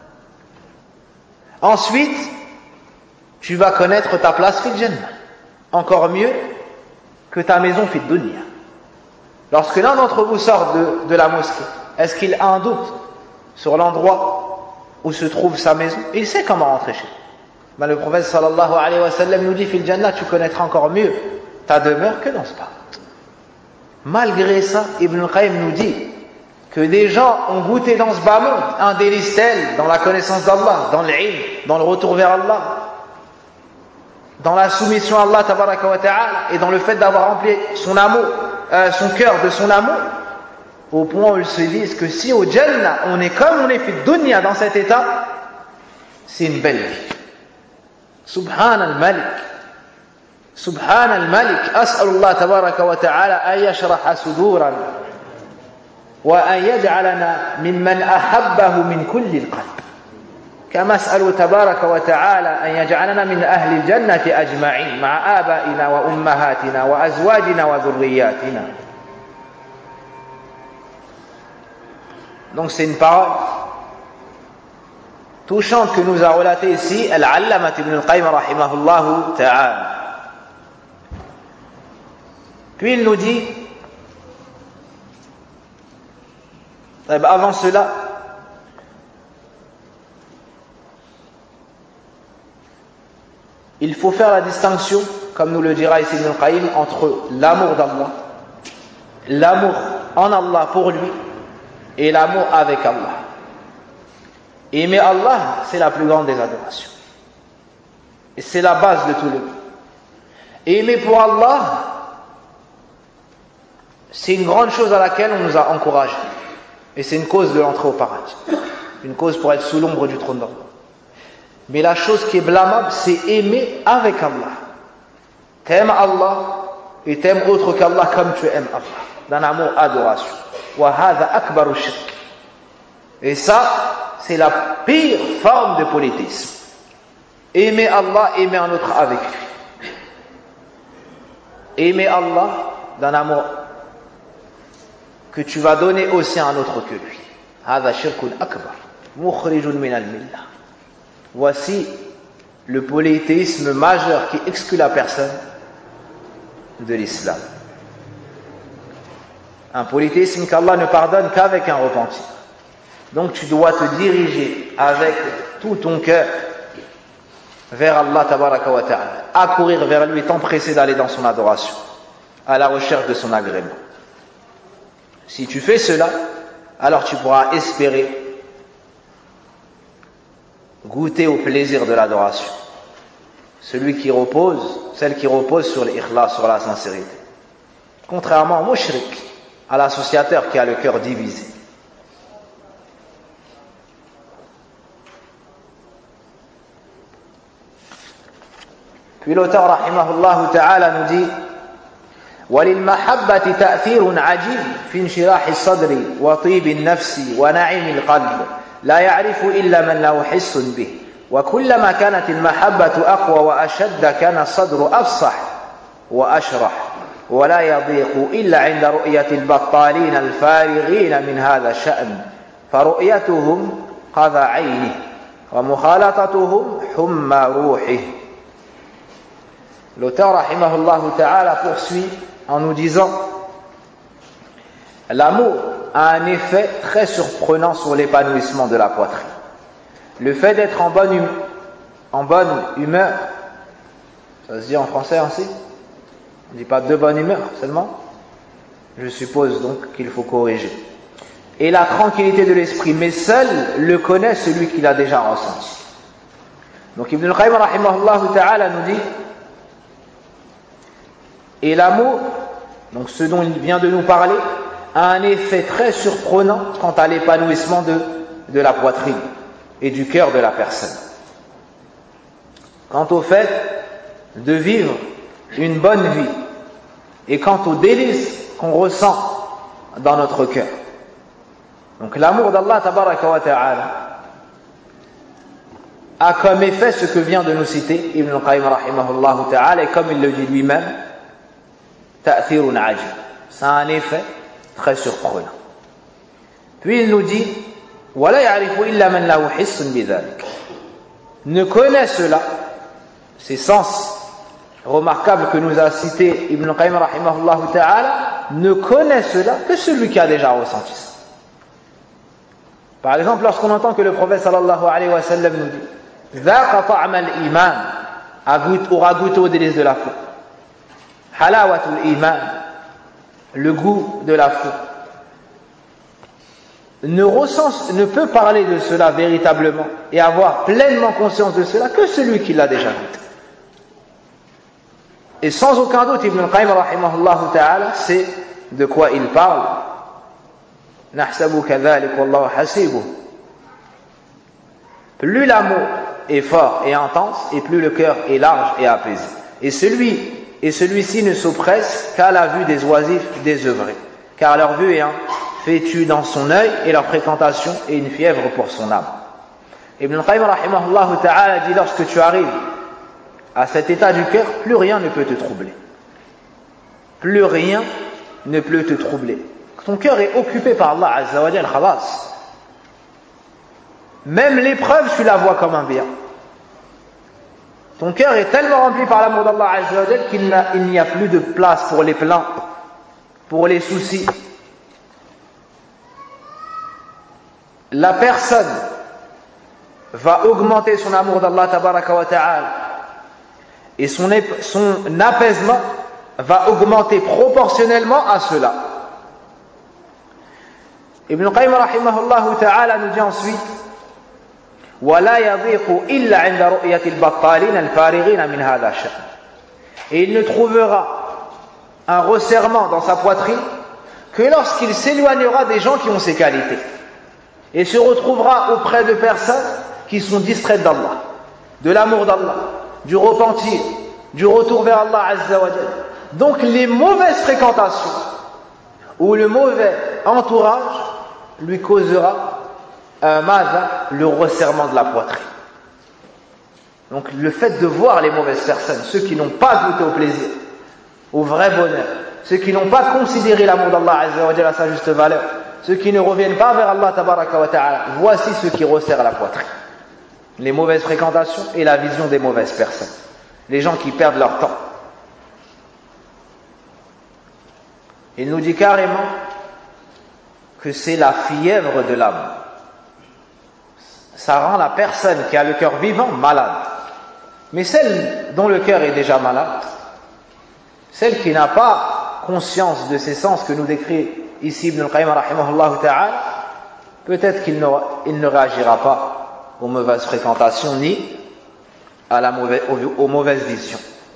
Ensuite, tu vas connaître ta place fil Jannah. Encore mieux que ta maison fil dunya. Lorsque l'un d'entre vous sort de, de la mosquée, est-ce qu'il a un doute sur l'endroit où se trouve sa maison? Il sait comment rentrer chez lui. Mais le prophète sallallahu alayhi wa sallam nous dit, fil Jannah, tu connaîtras encore mieux ta demeure que dans ce parc. Malgré ça, Ibn Qayyim nous dit que des gens ont goûté dans ce bas monde un délice tel dans la connaissance d'Allah, dans l'ilm, dans le retour vers Allah, dans la soumission à Allah tabaraka wa ta'ala, et dans le fait d'avoir rempli son amour, euh, son cœur de son amour, au point où ils se disent que si au Jannah on est comme on est fait dunya dans cet état, c'est une belle vie. Subhan al-Malik, Subhan al-Malik, as'alullah tabaraka wa ta'ala an yashraha suduran wa an yaj'alana mimman ahabbahu min kulli al-qalb. كما أسأل تبارك وتعالى أن يجعلنا من أهل الجنة أجمعين مع آبائنا وأمهاتنا وأزواجنا وذرياتنا. Donc c'est une parole touchante que nous a relatée ici Al-Allamat ibn al-Qayyim rahimahullah ta'ala. Puis il nous dit, avant cela, il faut faire la distinction, comme nous le dira ici Ibn al-Qayyim, entre l'amour d'Allah, l'amour en Allah pour lui, et l'amour avec Allah. Aimer Allah, c'est la plus grande des adorations. Et c'est la base de tout le monde. Aimer pour Allah, c'est une grande chose à laquelle on nous a encouragés. Et c'est une cause de l'entrée au paradis. Une cause pour être sous l'ombre du trône d'Allah. Mais la chose qui est blâmable, c'est aimer avec Allah. T'aimes Allah et t'aimes autre qu'Allah comme tu aimes Allah. D'un amour adoration. Et ça, c'est la pire forme de polythéisme. Aimer Allah, aimer un autre avec lui. Aimer Allah d'un amour que tu vas donner aussi à un autre que lui. هذا شرك أكبر مخرج من الملة. Voici le polythéisme majeur qui exclut la personne de l'islam. Un polythéisme qu'Allah ne pardonne qu'avec un repentir. Donc tu dois te diriger avec tout ton cœur vers Allah tabaraka wa ta'ala, accourir vers lui, t'empresser d'aller dans son adoration, à la recherche de son agrément. Si tu fais cela, alors tu pourras espérer goûter au plaisir de l'adoration. Celui qui repose, celle qui repose sur l'ikhlas, sur la sincérité. Contrairement au mushrik, à l'associateur qui a le cœur divisé. Puis l'auteur rahimahullah ta'ala nous dit وَلِلْمَحَبَّةِ تَأْثِيرٌ عَجِيبٌ فِي انشراح الصدر وطيب النفس ونعيم القلب لا يعرف إلا من له حس به وكلما كانت المحبة أقوى وأشد كان الصدر أفصح وأشرح ولا يضيق إلا عند رؤية البطالين الفارغين من هذا الشأن فرؤيتهم قضى عينه ومخالطتهم حمى روحه. L'auteur rahimahullah ta'ala poursuit en nous disant l'amour a un effet très surprenant sur l'épanouissement de la poitrine. Le fait d'être en bonne, hum- en bonne humeur, ça se dit en français ainsi? On ne dit pas de bonne humeur seulement? Je suppose donc qu'il faut corriger. Et la tranquillité de l'esprit, mais seul le connaît celui qui l'a déjà ressenti. Donc Ibn al-Qayyim rahimahullah ta'ala nous dit et l'amour, donc ce dont il vient de nous parler, a un effet très surprenant quant à l'épanouissement de, de la poitrine et du cœur de la personne. Quant au fait de vivre une bonne vie et quant aux délices qu'on ressent dans notre cœur. Donc l'amour d'Allah tabaraka wa ta'ala a comme effet ce que vient de nous citer Ibn al-Qayyim rahimahullah ta'ala, et comme il le dit lui-même, ta'thirun ajib. Ça a un effet très surprenant. Puis il nous dit وَلَا يَعْرِفُ إِلَّا مَنْ لَهُ حِسٌّ بِذَلِكَ. Ne connaît cela, ces sens remarquables que nous a cités Ibn al-Qayyim rahimahullah ta'ala, ne connaît cela que celui qui a déjà ressenti ça. Par exemple, lorsqu'on entend que le prophète sallallahu alayhi wa sallam nous dit ذَاقَ طَعْمَ الْإِيمَانِ, aura goûté au délice de la foi. Halawatul iman, le goût de la foi, ne ressent, ne peut parler de cela véritablement et avoir pleinement conscience de cela que celui qui l'a déjà goûté. Et sans aucun doute, Ibn al-Qayyim rahimahullah ta'ala sait de quoi il parle. Nahsabu kadhalik wallahu hasibuh. Plus l'amour est fort et intense, et plus le cœur est large et apaisé. Et celui Et celui-ci ne s'oppresse qu'à la vue des oisifs désœuvrés, car leur vue est un fétu dans son œil et leur fréquentation est une fièvre pour son âme. Ibn al-Qayyim rahimahullah ta'ala dit lorsque tu arrives à cet état du cœur, plus rien ne peut te troubler. Plus rien ne peut te troubler. Ton cœur est occupé par Allah Azza wa Jal, khalas. Même l'épreuve, tu la vois comme un bien. Ton cœur est tellement rempli par l'amour d'Allah Azza wa Jal qu'il n'y a plus de place pour les plaintes, pour les soucis. La personne va augmenter son amour d'Allah tabaraka wa ta'ala et son, son apaisement va augmenter proportionnellement à cela. Ibn al-Qayyim rahimahullah ta'ala nous dit ensuite وَلَا يَضِيقُ إِلَّا عِنْدَ رُؤْيَةِ الْبَطَّالِينَ الْفَارِغِينَ مِنْ هَذَا الشَّأْنِ. Et il ne trouvera un resserrement dans sa poitrine que lorsqu'il s'éloignera des gens qui ont ces qualités et se retrouvera auprès de personnes qui sont distraites d'Allah, de l'amour d'Allah, du repentir, du retour vers Allah Azza wa Jal. Donc les mauvaises fréquentations ou le mauvais entourage lui causera un madha, le resserrement de la poitrine. Donc le fait de voir les mauvaises personnes, ceux qui n'ont pas goûté au plaisir, au vrai bonheur, ceux qui n'ont pas considéré l'amour d'Allah Azza wa Jal à sa juste valeur, ceux qui ne reviennent pas vers Allah tabaraka wa ta'ala, voici ceux qui resserrent la poitrine. Les mauvaises fréquentations et la vision des mauvaises personnes. Les gens qui perdent leur temps. Il nous dit carrément que c'est la fièvre de l'âme. Ça rend la personne qui a le cœur vivant malade. Mais celle dont le cœur est déjà malade, celle qui n'a pas conscience de ces sens que nous décrit ici Ibn al-Qayyim rahimahullah ta'ala, peut-être qu'il il ne réagira pas aux mauvaises fréquentations ni à la mauvaise, aux, aux mauvaises visions.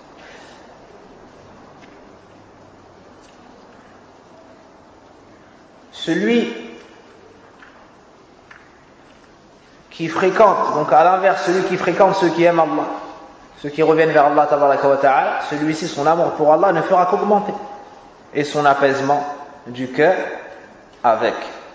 Celui qui fréquente, donc à l'inverse, celui qui fréquente ceux qui aiment Allah, ceux qui reviennent vers Allah tabaraka wa ta'ala, celui-ci, son amour pour Allah ne fera qu'augmenter, et son apaisement du cœur avec.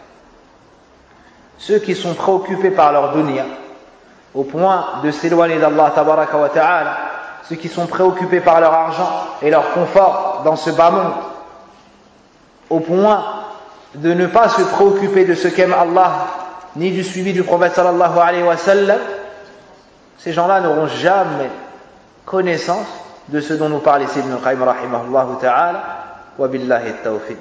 Ceux qui sont préoccupés par leur dunya, au point de s'éloigner d'Allah tabaraka wa ta'ala, ceux qui sont préoccupés par leur argent et leur confort dans ce bas monde, au point de ne pas se préoccuper de ce qu'aime Allah, ni du suivi du prophète sallallahu alayhi wa sallam, ces gens-là n'auront jamais connaissance de ce dont nous parle ici Ibn Qayyim rahimahullah ta'ala, wa billahi at-tawfiq.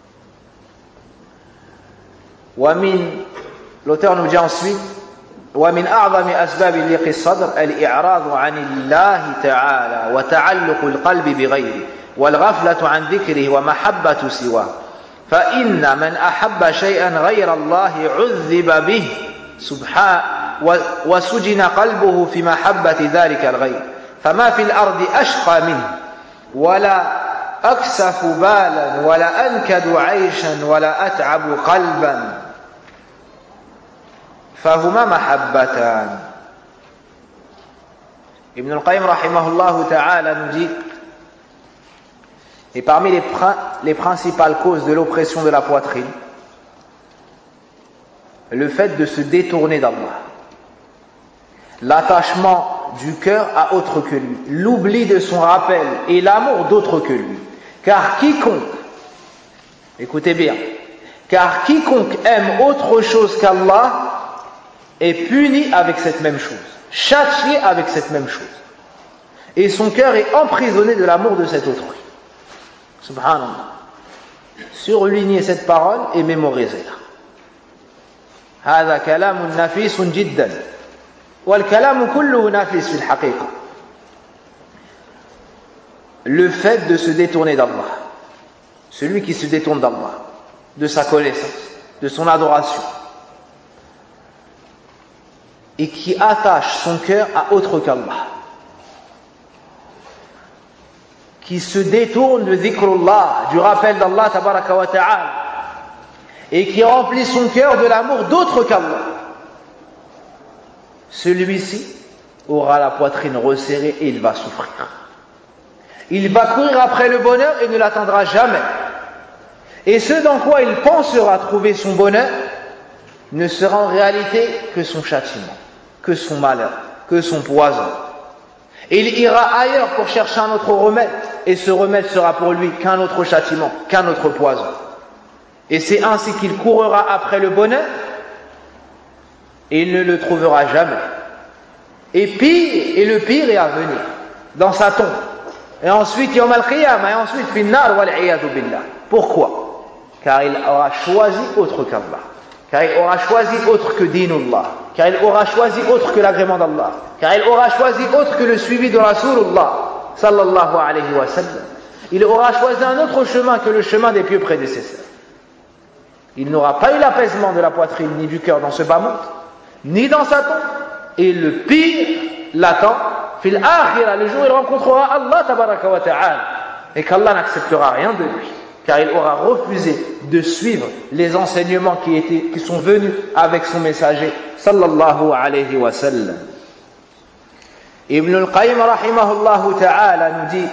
Wa min, l'auteur nous dit ensuite, ومن أعظم أسباب ضيق الصدر الإعراض عن الله تعالى وتعلق القلب بغيره والغفلة عن ذكره ومحبة سواه فإن من أحب شيئا غير الله عذب به سبحانه وسجن قلبه في محبة ذلك الغير فما في الأرض أشقى منه ولا أكسف بالا ولا أنكد عيشا ولا أتعب قلبا فهما محبتان. Ibn al-Qayyim rahimahullah ta'ala nous dit, et parmi les, les principales causes de l'oppression de la poitrine, le fait de se détourner d'Allah, l'attachement du cœur à autre que lui, l'oubli de son rappel et l'amour d'autre que lui. Car quiconque, écoutez bien, car quiconque aime autre chose qu'Allah est puni avec cette même chose, châtié avec cette même chose. Et son cœur est emprisonné de l'amour de cet autrui. Subhanallah. Surlignez cette parole et mémorisez-la. هذا كلام نفيس جدا والكلام كله نفيس في الحقيقة. Le fait de se détourner d'Allah, celui qui se détourne d'Allah, de sa connaissance, de son adoration, et qui attache son cœur à autre qu'Allah, qui se détourne de dhikrullah, du rappel d'Allah tabaraka wa ta'ala, et qui remplit son cœur de l'amour d'autre qu'Allah, celui-ci aura la poitrine resserrée et il va souffrir. Il va courir après le bonheur et ne l'atteindra jamais. Et ce dans quoi il pensera trouver son bonheur ne sera en réalité que son châtiment, que son malheur, que son poison. Et il ira ailleurs pour chercher un autre remède, et ce remède sera pour lui qu'un autre châtiment, qu'un autre poison. Et c'est ainsi qu'il courra après le bonheur, et il ne le trouvera jamais. Et pire, et le pire est à venir, dans sa tombe. Et ensuite, yawm al-qiyamah, et ensuite, fin nar wal iyadu billah. Pourquoi? Car il aura choisi autre qu'Allah. Car il aura choisi autre que dinullah, car il aura choisi autre que l'agrément d'Allah, car il aura choisi autre que le suivi de Rasulullah sallallahu alayhi wa sallam. Il aura choisi un autre chemin que le chemin des pieux prédécesseurs. Il n'aura pas eu l'apaisement de la poitrine ni du cœur dans ce bas monde, ni dans sa tombe, et le pire l'attend fil akhirah, le jour où il rencontrera Allah tabaraka wa ta'ala, et qu'Allah n'acceptera rien de lui, car il aura refusé de suivre les enseignements qui, étaient, qui sont venus avec son messager sallallahu alayhi wa sallam. Ibn al-Qayyim rahimahullah ta'ala nous dit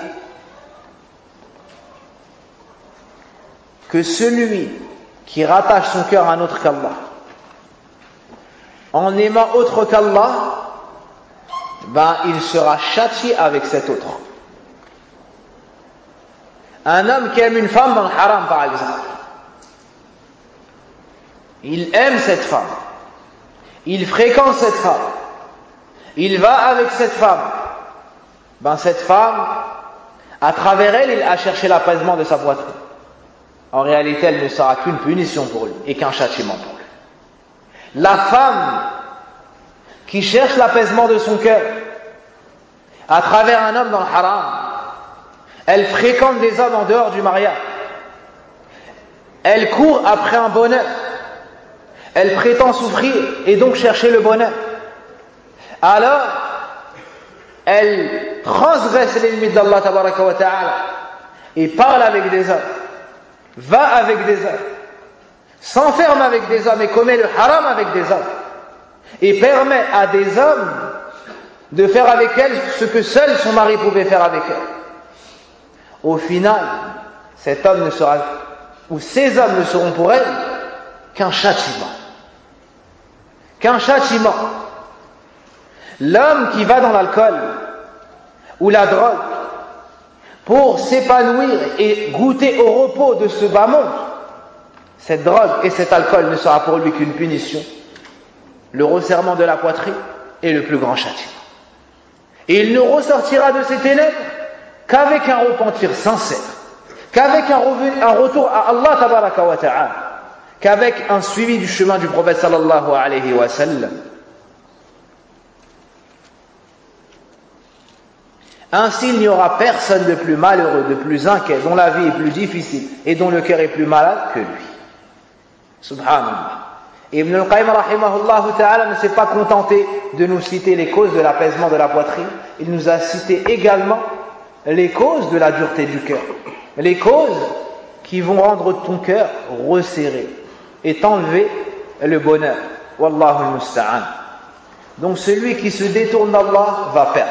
que celui qui rattache son cœur à un autre qu'Allah, en aimant autre qu'Allah, ben il sera châtié avec cet autre. Un homme qui aime une femme dans le haram, par exemple, il aime cette femme, il fréquente cette femme, il va avec cette femme, ben cette femme, à travers elle, il a cherché l'apaisement de sa poitrine. En réalité, elle ne sera qu'une punition pour lui et qu'un châtiment pour lui. La femme qui cherche l'apaisement de son cœur à travers un homme dans le haram, elle fréquente des hommes en dehors du mariage, elle court après un bonheur, elle prétend souffrir et donc chercher le bonheur. Alors, elle transgresse les limites d'Allah tabaraka wa ta'ala et parle avec des hommes, va avec des hommes, s'enferme avec des hommes et commet le haram avec des hommes et permet à des hommes de faire avec elle ce que seul son mari pouvait faire avec elle. Au final, cet homme ne sera, ou ces hommes ne seront pour elle qu'un châtiment. Qu'un châtiment. L'homme qui va dans l'alcool ou la drogue pour s'épanouir et goûter au repos de ce bas monde, cette drogue et cet alcool ne sera pour lui qu'une punition, le resserrement de la poitrine est le plus grand châtiment. Et il ne ressortira de ces ténèbres qu'avec un repentir sincère, qu'avec un, un retour à Allah tabaraka wa ta'ala, qu'avec un suivi du chemin du prophète sallallahu alayhi wa sallam. Ainsi, il n'y aura personne de plus malheureux, de plus inquiet, dont la vie est plus difficile et dont le cœur est plus malade que lui. Subhanallah. Ibn al-Qayyim rahimahullah ta'ala ne s'est pas contenté de nous citer les causes de l'apaisement de la poitrine, il nous a cité également les causes de la dureté du cœur, les causes qui vont rendre ton cœur resserré et t'enlever le bonheur. Wallahu al-musta'an. Donc celui qui se détourne d'Allah va perdre.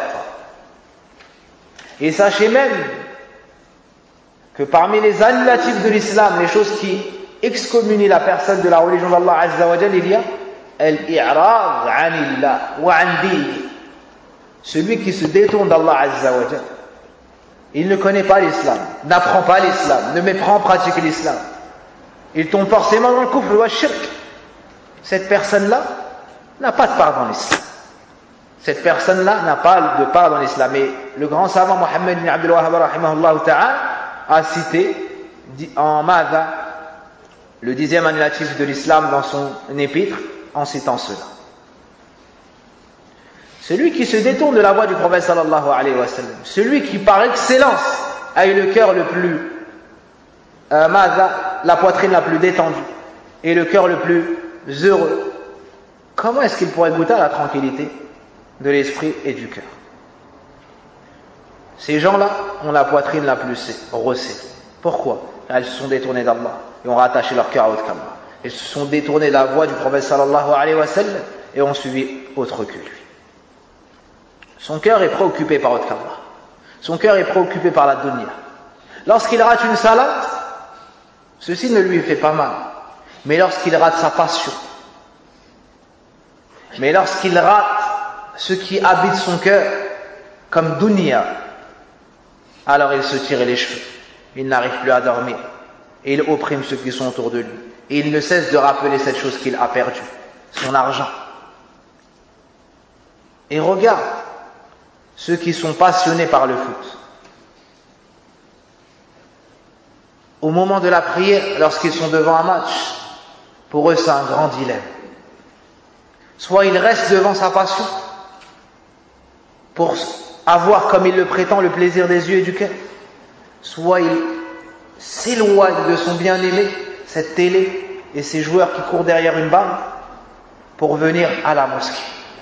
Et sachez même que parmi les annulatifs de l'islam, les choses qui excommunient la personne de la religion d'Allah Azza wa Jal, il y a al-i'rad anillah wa an dini. Celui qui se détourne d'Allah Azza wa Jal, il ne connaît pas l'islam, n'apprend pas l'islam, ne met pas en pratique l'islam, il tombe forcément dans le kufr wa shirk. Cette personne-là n'a pas de part dans l'islam. Cette personne-là n'a pas de part dans l'islam. Et le grand savant Mohammed ibn Abdul Wahhab rahimahullah ta'ala a cité en Mada le dixième annulatif de l'islam dans son épître en citant cela. Celui qui se détourne de la voie du prophète sallallahu alayhi wa sallam, celui qui par excellence a eu le cœur le plus euh, Mada, la poitrine la plus détendue et le cœur le plus heureux, comment est-ce qu'il pourrait goûter à la tranquillité de l'esprit et du cœur? Ces gens-là ont la poitrine la plus resserrée. Pourquoi? Elles se sont détournées d'Allah et ont rattaché leur cœur à autre qu'Allah. Elles se sont détournées de la voie du prophète sallallahu alayhi wa sallam et ont suivi autre que lui. Son cœur est préoccupé par autre qu'Allah. Son cœur est préoccupé par la dunya. Lorsqu'il rate une salade, ceci ne lui fait pas mal. Mais lorsqu'il rate sa passion, mais lorsqu'il rate ce qui habite son cœur, comme dunya, alors il se tire les cheveux, il n'arrive plus à dormir, et il opprime ceux qui sont autour de lui, et il ne cesse de rappeler cette chose qu'il a perdue, son argent. Et regarde ceux qui sont passionnés par le foot. Au moment de la prière, lorsqu'ils sont devant un match, pour eux c'est un grand dilemme. Soit il reste devant sa passion, pour avoir, comme il le prétend, le plaisir des yeux et du cœur, soit il s'éloigne de son bien-aimé, cette télé et ces joueurs qui courent derrière une balle, pour venir à la mosquée.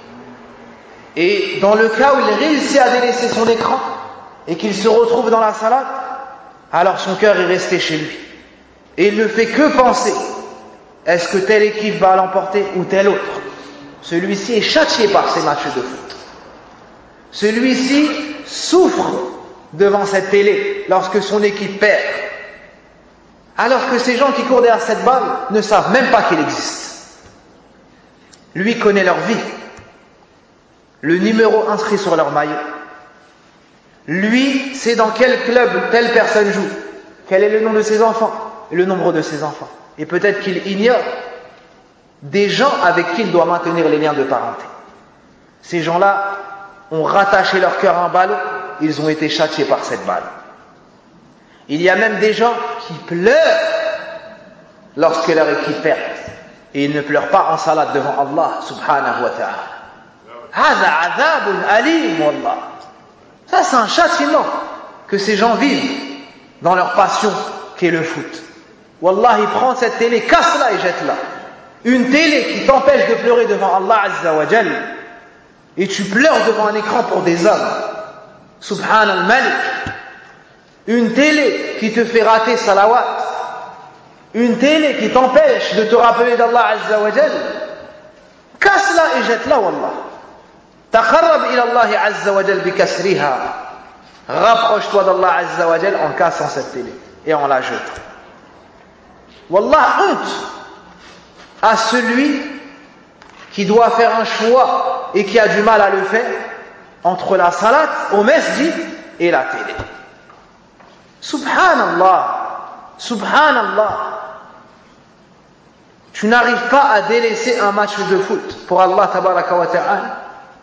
Et dans le cas où il réussit à délaisser son écran et qu'il se retrouve dans la salade, alors son cœur est resté chez lui. Et il ne fait que penser, est-ce que telle équipe va l'emporter ou telle autre? Celui-ci est châtié par ces matchs de foot. Celui-ci souffre devant cette télé lorsque son équipe perd. Alors que ces gens qui courent derrière cette balle ne savent même pas qu'il existe. Lui connaît leur vie, le numéro inscrit sur leur maillot. Lui sait dans quel club telle personne joue, quel est le nom de ses enfants et le nombre de ses enfants. Et peut-être qu'il ignore des gens avec qui il doit maintenir les liens de parenté. Ces gens-là ont rattaché leur cœur à un ballon, ils ont été châtiés par cette balle. Il y a même des gens qui pleurent lorsque leur équipe perd. Et ils ne pleurent pas en salade devant Allah subhanahu wa ta'ala. Hada azabun alim wallah. Ça c'est un châtiment que ces gens vivent dans leur passion qu'est le foot. Wallah, il prend cette télé, casse-la et jette-la. une télé qui t'empêche de pleurer devant Allah Azza wa Jal, et tu pleures devant un écran pour des hommes, Subhan al-Malik, une télé qui te fait rater salawat, une télé qui t'empêche de te rappeler d'Allah Azza wa Jal, casse-la et jette-la, wallah. Taqarrab ila Allah Azza wa Jal bi kasriha. Rapproche-toi d'Allah Azza wa Jal en cassant cette télé et en la jetant. Wallah, honte à celui qui doit faire un choix et qui a du mal à le faire entre la salat au masjid et la télé. Subhanallah, Subhanallah. Tu n'arrives pas à délaisser un match de foot pour Allah tabaraka wa ta'ala.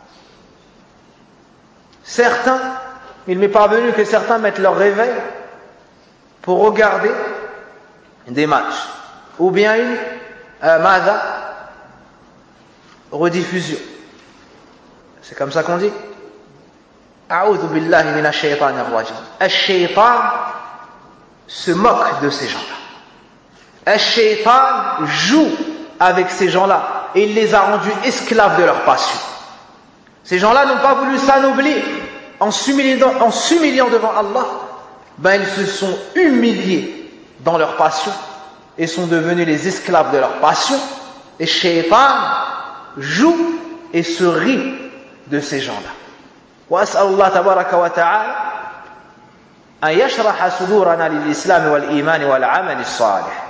Certains, il m'est parvenu que certains mettent leur réveil pour regarder des matchs ou bien une euh, mada rediffusion. C'est comme ça qu'on dit. A'udhu billahi minash shaytanir rajim. Ash-shaytan se moque de ces gens-là. Ash-shaytan joue avec ces gens-là et il les a rendus esclaves de leur passion. Ces gens-là n'ont pas voulu s'anoblir en s'humiliant, en s'humiliant devant Allah. Ben ils se sont humiliés dans leur passion et sont devenus les esclaves de leur passion. Et Shaytan joue et se rit de ces gens-là. وأسأل الله تبارك وتعالى أن يشرح صدورنا للإسلام والإيمان والعمل الصالح.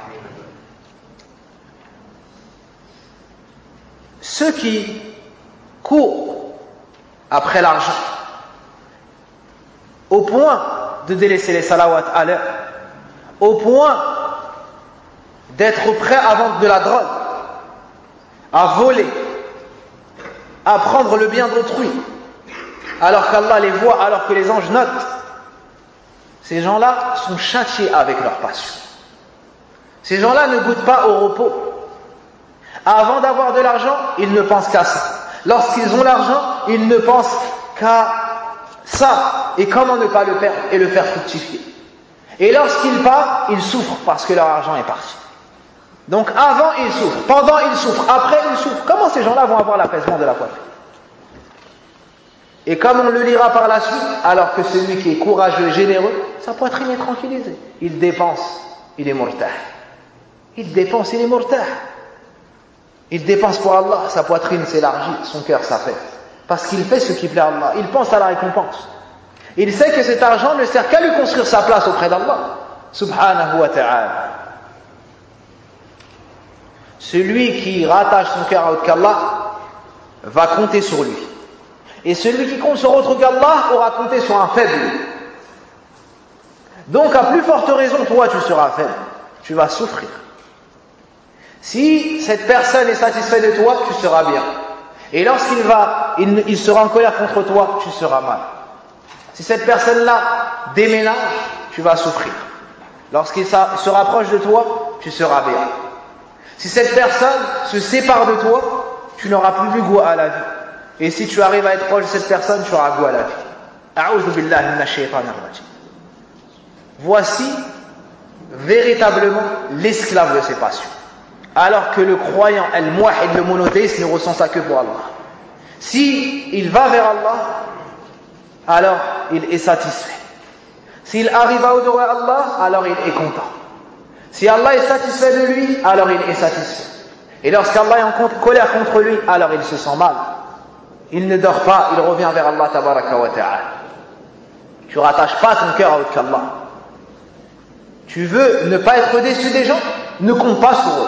Ceux qui courent après l'argent au point de délaisser les salawats à l'heure, au point d'être prêts à vendre de la drogue, à voler, à prendre le bien d'autrui, alors qu'Allah les voit, alors que les anges notent, ces gens-là sont châtiés avec leur passion. Ces gens-là ne goûtent pas au repos. Avant d'avoir de l'argent, ils ne pensent qu'à ça. Lorsqu'ils ont l'argent, ils ne pensent qu'à ça. Et comment ne pas le perdre et le faire fructifier. Et lorsqu'ils partent, ils souffrent parce que leur argent est parti. Donc avant, ils souffrent. Pendant, ils souffrent. Après, ils souffrent. Comment ces gens-là vont avoir l'apaisement de la poitrine? Et comme on le lira par la suite, alors que celui qui est courageux et généreux, sa poitrine est tranquillisée. Il dépense, il est mortah. Il dépense, il est mortah. Il dépense pour Allah, sa poitrine s'élargit, son cœur s'apaise. Parce qu'il fait ce qui plaît à Allah. Il pense à la récompense. Il sait que cet argent ne sert qu'à lui construire sa place auprès d'Allah. Subhanahu wa ta'ala. Celui qui rattache son cœur à autre qu'Allah va compter sur lui. Et celui qui compte sur autre qu'Allah aura compté sur un faible. Donc à plus forte raison, toi tu seras faible. Tu vas souffrir. Si cette personne est satisfaite de toi, tu seras bien. Et lorsqu'il va, il, il sera en colère contre toi, tu seras mal. Si cette personne-là déménage, tu vas souffrir. Lorsqu'il se rapproche de toi, tu seras bien. Si cette personne se sépare de toi, tu n'auras plus du goût à la vie. Et si tu arrives à être proche de cette personne, tu auras goût à la vie. A'udhu billahi minash shaytanir rajim. Voici véritablement l'esclave de ses passions. Alors que le croyant, al-muwahhid, le monothéiste, ne ressent ça que pour Allah. Si il va vers Allah, alors il est satisfait. S'il arrive à adorer Allah, alors il est content. Si Allah est satisfait de lui, alors il est satisfait. Et lorsqu'Allah est en colère contre lui, alors il se sent mal. Il ne dort pas, il revient vers Allah tabaraka wa ta'ala. Tu ne rattaches pas ton cœur à autre qu'Allah. Tu veux ne pas être déçu des gens, ne compte pas sur eux.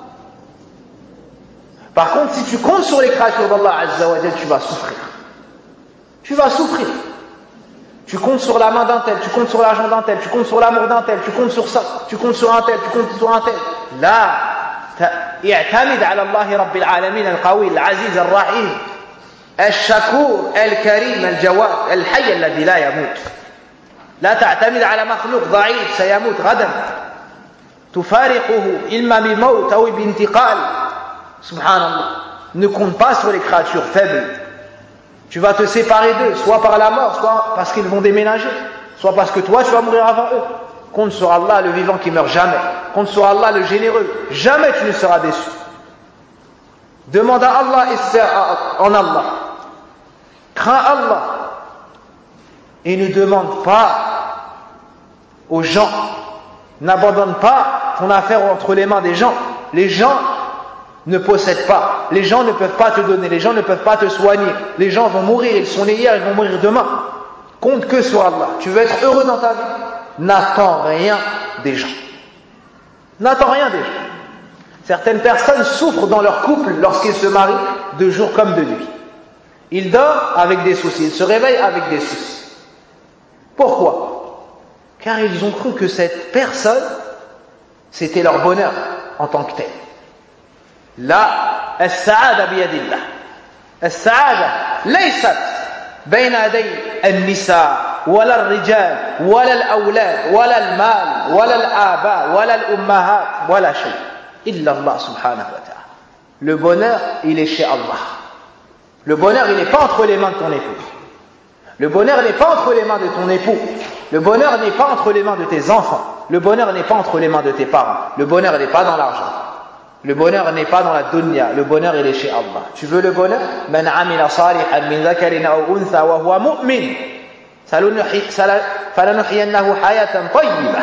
Par contre, si tu comptes sur les créatures d'Allah Azza wa Jal, tu vas souffrir. Tu vas souffrir. Tu comptes sur la main d'un tel, tu comptes sur l'argent d'un tel, tu comptes sur l'amour d'un tel, tu comptes sur ça, tu comptes sur un tel, tu comptes sur un tel. Là, i'tamid ala Allah Rabbil Alamin al-Qawi, al-Aziz, al-Rahim, al-Shakur, al-Karim, al-Jawad, al-Hayy alladhi la yamut. لا تعتمد على مخلوق ضعيف سيموت غدا تفارقه إما بموت أو بانتقال. Subhanallah. Ne compte pas sur les créatures faibles. Tu vas te séparer d'eux, soit par la mort, soit parce qu'ils vont déménager, soit parce que toi tu vas mourir avant eux. Compte sur Allah, le vivant qui meurt jamais. Compte sur Allah, le généreux. Jamais tu ne seras déçu. Demande à Allah et en Allah. Crains Allah. Et ne demande pas aux gens. N'abandonne pas ton affaire entre les mains des gens. Les gens ne possèdent pas. Les gens ne peuvent pas te donner. Les gens ne peuvent pas te soigner. Les gens vont mourir. Ils sont nés hier, ils vont mourir demain. Compte que sur Allah. Tu veux être heureux dans ta vie? N'attends rien des gens. N'attends rien des gens. Certaines personnes souffrent dans leur couple lorsqu'ils se marient de jour comme de nuit. Ils dorment avec des soucis. Ils se réveillent avec des soucis. Pourquoi? Car ils ont cru que cette personne, c'était leur bonheur en tant que tel. Là, as-sa'ada biyadillah. As-sa'ada laysat bayna yaday an-nisa wala ar-rijal wala al-awlad wala al-mal wala al-aba wala al-ummahat wala shay illa Allah subhanahu wa ta'ala. Le bonheur, il est chez Allah. Le bonheur, il n'est pas entre les mains de ton époux. Le bonheur n'est pas entre les mains de ton époux. Le bonheur n'est pas entre les mains de tes enfants. Le bonheur n'est pas entre les mains de tes parents. Le bonheur n'est pas dans l'argent. Le bonheur n'est pas dans la dunya. Le bonheur, il est chez Allah. Tu veux le bonheur? Man amila salihan min dhakarin aw untha wa huwa mu'min falanuhyiyannahu hayatan tayyibah.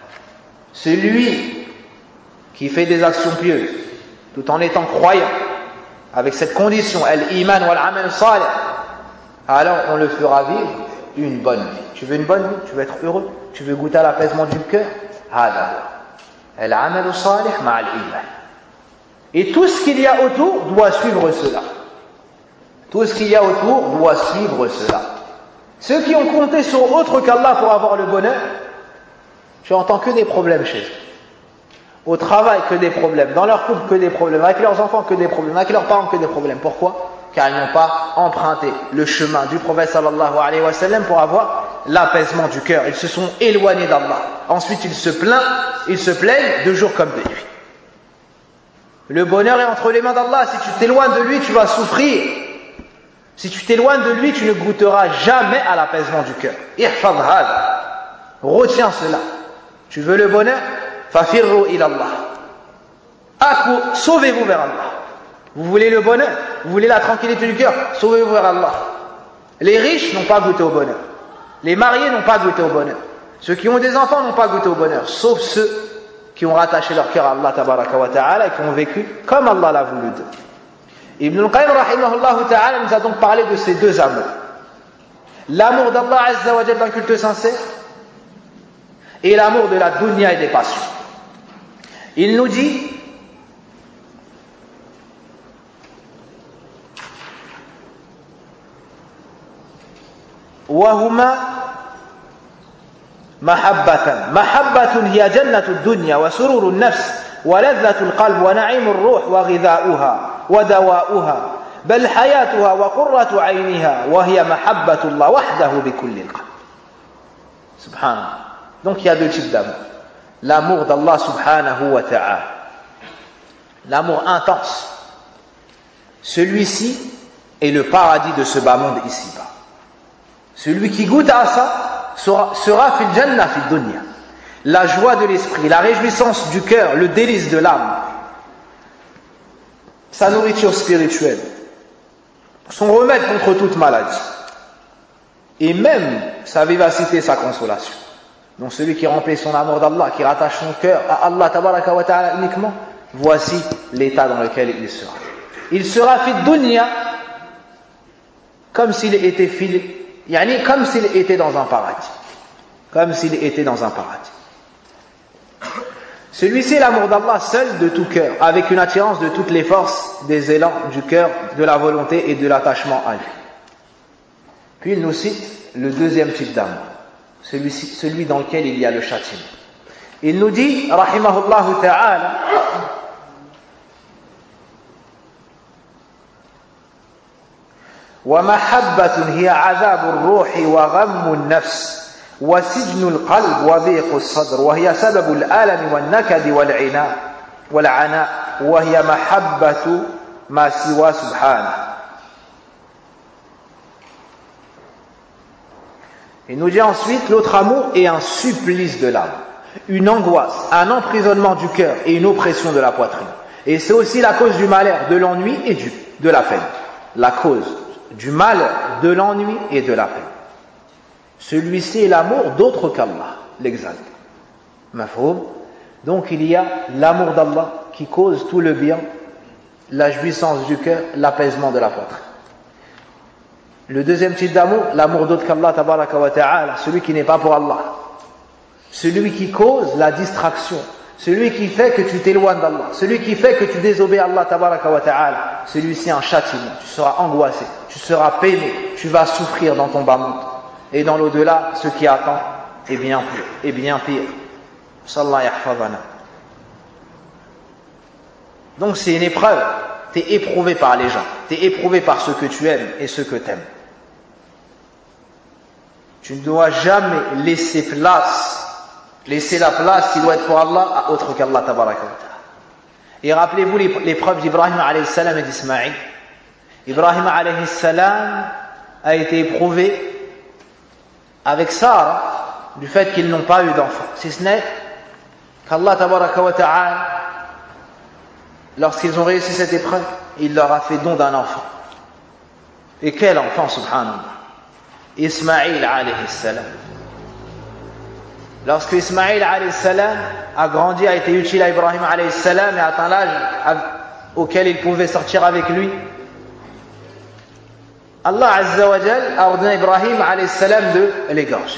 Celui qui fait des actions pieuses tout en étant croyant, avec cette condition, al-iman wal-amal salih, alors on le fera vivre une bonne vie. Tu veux une bonne vie? Tu veux être heureux? Tu veux goûter à l'apaisement du cœur? Al-amal salih ma'al iman. Et tout ce qu'il y a autour doit suivre cela. Tout ce qu'il y a autour doit suivre cela. Ceux qui ont compté sur autre qu'Allah pour avoir le bonheur, tu entends que des problèmes chez eux. Au travail, que des problèmes. Dans leur couple, que des problèmes. Avec leurs enfants, que des problèmes. Avec leurs parents, que des problèmes. Pourquoi? Car ils n'ont pas emprunté le chemin du prophète sallallahu alayhi wa sallam pour avoir l'apaisement du cœur. Ils se sont éloignés d'Allah. Ensuite, ils se plaignent, ils se plaignent de jour comme de nuit. Le bonheur est entre les mains d'Allah. Si tu t'éloignes de lui, tu vas souffrir. Si tu t'éloignes de lui, tu ne goûteras jamais à l'apaisement du cœur. Ihfadh hada. Retiens cela. Tu veux le bonheur? Fafirru ila Allah. Sauvez-vous vers Allah. Vous voulez le bonheur? Vous voulez la tranquillité du cœur? Sauvez-vous vers Allah. Les riches n'ont pas goûté au bonheur. Les mariés n'ont pas goûté au bonheur. Ceux qui ont des enfants n'ont pas goûté au bonheur. Sauf ceux qui ont rattaché leur cœur à Allah tabaraka wa ta'ala et qui ont vécu comme Allah l'a voulu d'eux. Ibn al-Qayyim rahimahullah ta'ala nous a donc parlé de ces deux amours. L'amour d'Allah azza wa jalla d'un culte sincère et l'amour de la dunya et des passions. Il nous dit وهما محبة محبة هي جنة الدنيا وسرور النفس ولذة القلب ونعيم الروح وغذاؤها ودواؤها بل حياتها وقرة عينها وهي محبة الله وحده بكل القلب. سبحان الله. Donc il y a deux types d'amour. L'amour d'Allah subhanahu wa ta'ala. L'amour intense. Celui-ci est le paradis de ce bas monde ici-bas. Celui qui goûte à ça sera, sera fil jannah fil dunya. La joie de l'esprit, la réjouissance du cœur, le délice de l'âme, sa nourriture spirituelle, son remède contre toute maladie, et même sa vivacité, sa consolation. Donc celui qui remplit son amour d'Allah, qui rattache son cœur à Allah tabaraka wa ta'ala uniquement, voici l'état dans lequel il sera. Il sera fil dunya comme s'il était fil, yani comme s'il était dans un paradis. Comme s'il était dans un paradis. Celui-ci est l'amour d'Allah seul de tout cœur, avec une attirance de toutes les forces, des élans du cœur, de la volonté et de l'attachement à lui. Puis il nous cite le deuxième type d'amour, celui, celui dans lequel il y a le châtiment. Il nous dit, rahimahullah ta'ala, ومحبة هي عذاب الروح وغم النفس وسجن القلب وضيق الصدر وهي سبب الألم والنكد والعناء والعناء وهي محبة ما سوى سبحانه. Il nous dit ensuite, l'autre amour est un supplice de l'âme, une angoisse, un emprisonnement du cœur et une oppression de la poitrine. Et c'est aussi la cause du malheur, de l'ennui et du, de la peine. La cause du malheur, de l'ennui et de la peine. Celui-ci est l'amour d'autre qu'Allah, l'exalté. Mafhoum. Donc il y a l'amour d'Allah qui cause tout le bien, la jouissance du cœur, l'apaisement de la poitrine. Le deuxième type d'amour, l'amour d'autre qu'Allah, tabaraka wa ta'ala, celui qui n'est pas pour Allah. Celui qui cause la distraction, celui qui fait que tu t'éloignes d'Allah, celui qui fait que tu désobéis à Allah, tabaraka wa ta'ala, celui-ci est un châtiment, tu seras angoissé, tu seras peiné, tu vas souffrir dans ton bas monde. Et dans l'au-delà, ce qui attend est bien pire, est bien pire. Sallallahu yahfazana. Donc c'est une épreuve, tu es éprouvé par les gens, tu es éprouvé par ceux que tu aimes et ceux que tu aimes. Tu ne dois jamais laisser place, laisser la place qui doit être pour Allah à autre qu'Allah tabaraka wa ta'ala. Et rappelez-vous l'épreuve d'Ibrahim alayhi salam et d'Ismaïl. Ibrahim alayhi salam a été éprouvé avec Sarah du fait qu'ils n'ont pas eu d'enfant. Si ce n'est qu'Allah tabaraka wa ta'ala, lorsqu'ils ont réussi cette épreuve, il leur a fait don d'un enfant. Et quel enfant, subhanallah, Ismaïl alayhi salam. Lorsque Ismaïl alayhi salam a grandi, a été utile à Ibrahim alayhi salam et a atteint l'âge auquel il pouvait sortir avec lui, Allah azza wa jal a ordonné à Ibrahim alayhi salam de l'égorger.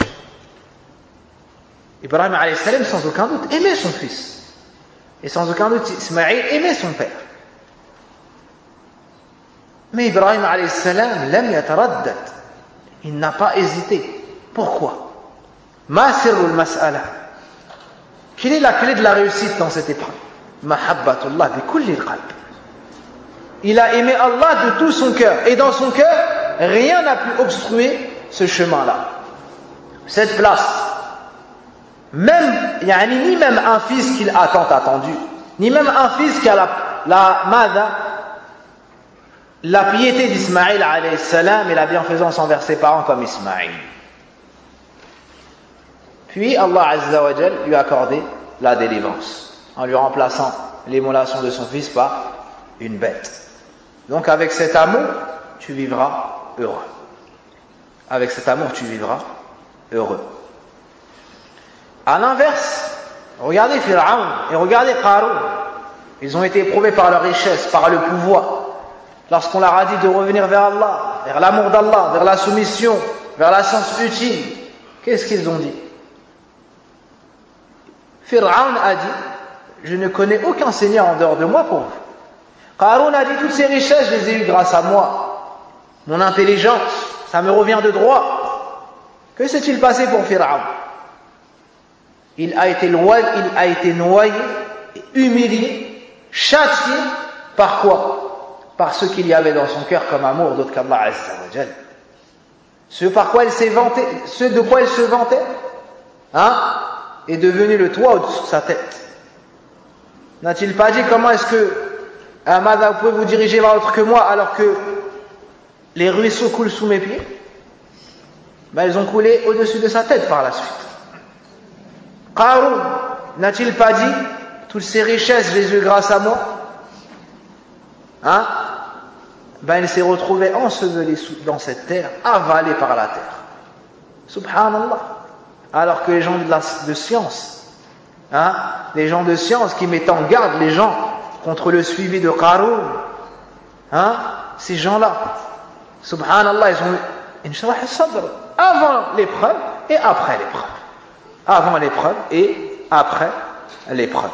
Ibrahim alayhi salam, sans aucun doute, aimait son fils. Et sans aucun doute, Ismaïl aimait son père. Mais Ibrahim alayhi salam, lam yataraddad. Il n'a pas hésité. Pourquoi? Ma sirrul mas'ala. Quelle est la clé de la réussite dans cette épreuve? Mahabbatullah bi kulli qalb. Il a aimé Allah de tout son cœur. Et dans son cœur, rien n'a pu obstruer ce chemin-là. Cette place. Même, yani, ni même un fils qu'il a tant attendu, ni même un fils qui a la, la mada, la piété d'Ismaïl alayhi salam et la bienfaisance envers ses parents comme Ismaïl. Puis Allah azza wa jal lui a accordé la délivrance en lui remplaçant l'émolation de son fils par une bête. Donc avec cet amour, tu vivras heureux. Avec cet amour, tu vivras heureux. À l'inverse, regardez Pharaon et regardez Qarun. Ils ont été éprouvés par leur richesse, par le pouvoir. Lorsqu'on leur a dit de revenir vers Allah, vers l'amour d'Allah, vers la soumission, vers la science utile, qu'est-ce qu'ils ont dit? Pharaon a dit, je ne connais aucun seigneur en dehors de moi pour vous. Qarun a dit, toutes ces richesses, je les ai eues grâce à moi. Mon intelligence, ça me revient de droit. Que s'est-il passé pour Pharaon? Il a été noyé, il a été noyé, humilié, châtié, par quoi? Par ce qu'il y avait dans son cœur comme amour d'autre qu'Allah azza wa jal. Ce par quoi il s'est vanté, ce de quoi il se vantait, hein, est devenu le toit au-dessus de sa tête. N'a-t-il pas dit, comment est-ce que Ahmad, vous pouvez vous diriger vers autre que moi alors que les ruisseaux coulent sous mes pieds? Ben, ils ont coulé au-dessus de sa tête par la suite. Qarun, n'a-t-il pas dit, toutes ces richesses, je les ai eues grâce à moi? Hein? Ben, il s'est retrouvé enseveli dans cette terre, avalé par la terre. Subhanallah. Alors que les gens de, la, de science, hein, les gens de science qui mettent en garde les gens contre le suivi de Qarun, hein, ces gens-là, subhanallah, ils ont eu insha'Allah as-sadr avant l'épreuve et après l'épreuve. Avant l'épreuve et après l'épreuve.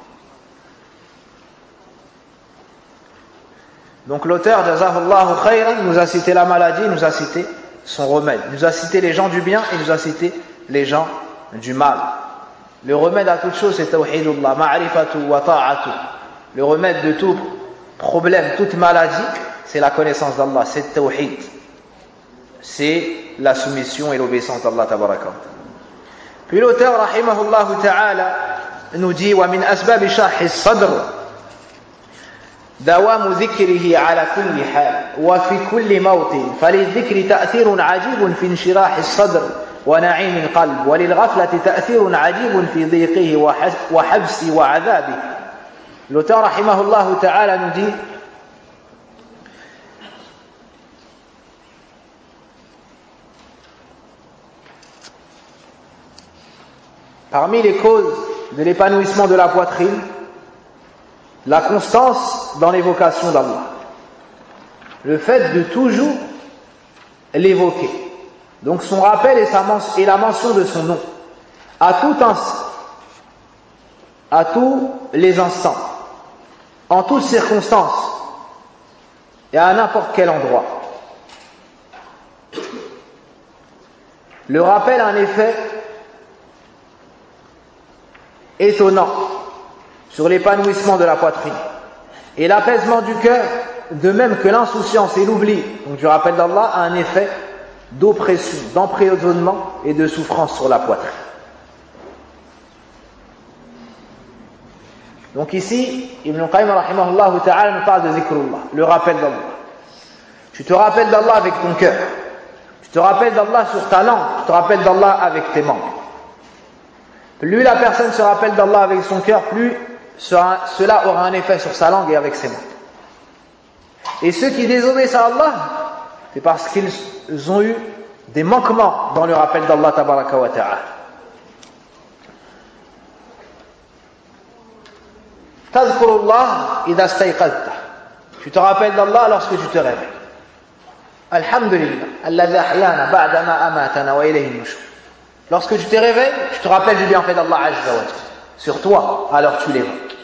Donc l'auteur, Jazahullahu khayran, nous a cité la maladie, nous a cité son remède, nous a cité les gens du bien et nous a cité les gens du mal. Le remède à toute chose, c'est tawhidullah, ma'rifatu wa ta'atu. Le remède de tout problème, toute maladie, c'est la connaissance d'Allah, c'est tawhid. C'est la soumission et l'obéissance d'Allah tabaraka. Puis l'auteur, rahimahullahu ta'ala, nous dit, wa min asbab sharh as-sadr دوام ذكره على كل حال وفي كل موطن فللذكر تأثير عجيب في انشراح الصدر ونعيم القلب وللغفلة تأثير عجيب في ضيقه وحبس وعذابه L'auteur, rahimahullah ta'ala, nous dit parmi les causes de l'épanouissement de la poitrine, la constance dans l'évocation d'Allah. Le fait de toujours l'évoquer. Donc son rappel et, sa men- et la mention de son nom. À tout instant. À tous les instants. En toutes circonstances. Et à n'importe quel endroit. Le rappel a un effet étonnant sur l'épanouissement de la poitrine et l'apaisement du cœur, de même que l'insouciance et l'oubli, donc du rappel d'Allah, a un effet d'oppression, d'emprisonnement et de souffrance sur la poitrine. Donc ici, Ibn Qayyim rahimahullah ta'ala nous parle de zikrullah, le rappel d'Allah. Tu te rappelles d'Allah avec ton cœur, tu te rappelles d'Allah sur ta langue, tu te rappelles d'Allah avec tes membres. Plus la personne se rappelle d'Allah avec son cœur, plus cela aura un effet sur sa langue et avec ses membres. Et ceux qui désobéissent à Allah, c'est parce qu'ils ont eu des manquements dans le rappel d'Allah tabaraka wa ta'ala. Tadhkurullah idha stayqadta. Tu te rappelles d'Allah lorsque tu te réveilles. Alhamdulillah, alladhi ahyana ba'da ma amatana wa ilayhi an-nushur. Lorsque tu te réveilles, tu te rappelles du bienfait d'Allah Azza wa Jalla sur toi, alors tu l'évoques.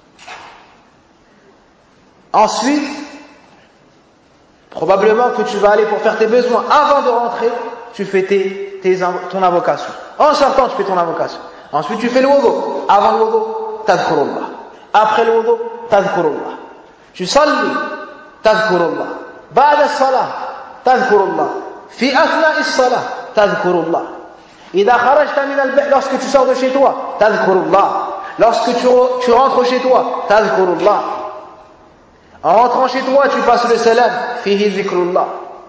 Ensuite, probablement que tu vas aller pour faire tes besoins. Avant de rentrer, tu fais tes, tes, ton invocation. En sortant, tu fais ton invocation. Ensuite, tu fais le wudu. Avant le wudu, tadhkurullah. Après le wudu, tadhkurullah. Tu salli, tadhkurullah. Ba'da as-salah, tadhkurullah. Fi athna'i as-salah, tadhkurullah. Idha kharajta min al-bayt, lorsque tu sors de chez toi, tadhkurullah. Lorsque tu, tu rentres chez toi, tadhkurullah. En rentrant chez toi, tu passes le salam, fihi zikrullah.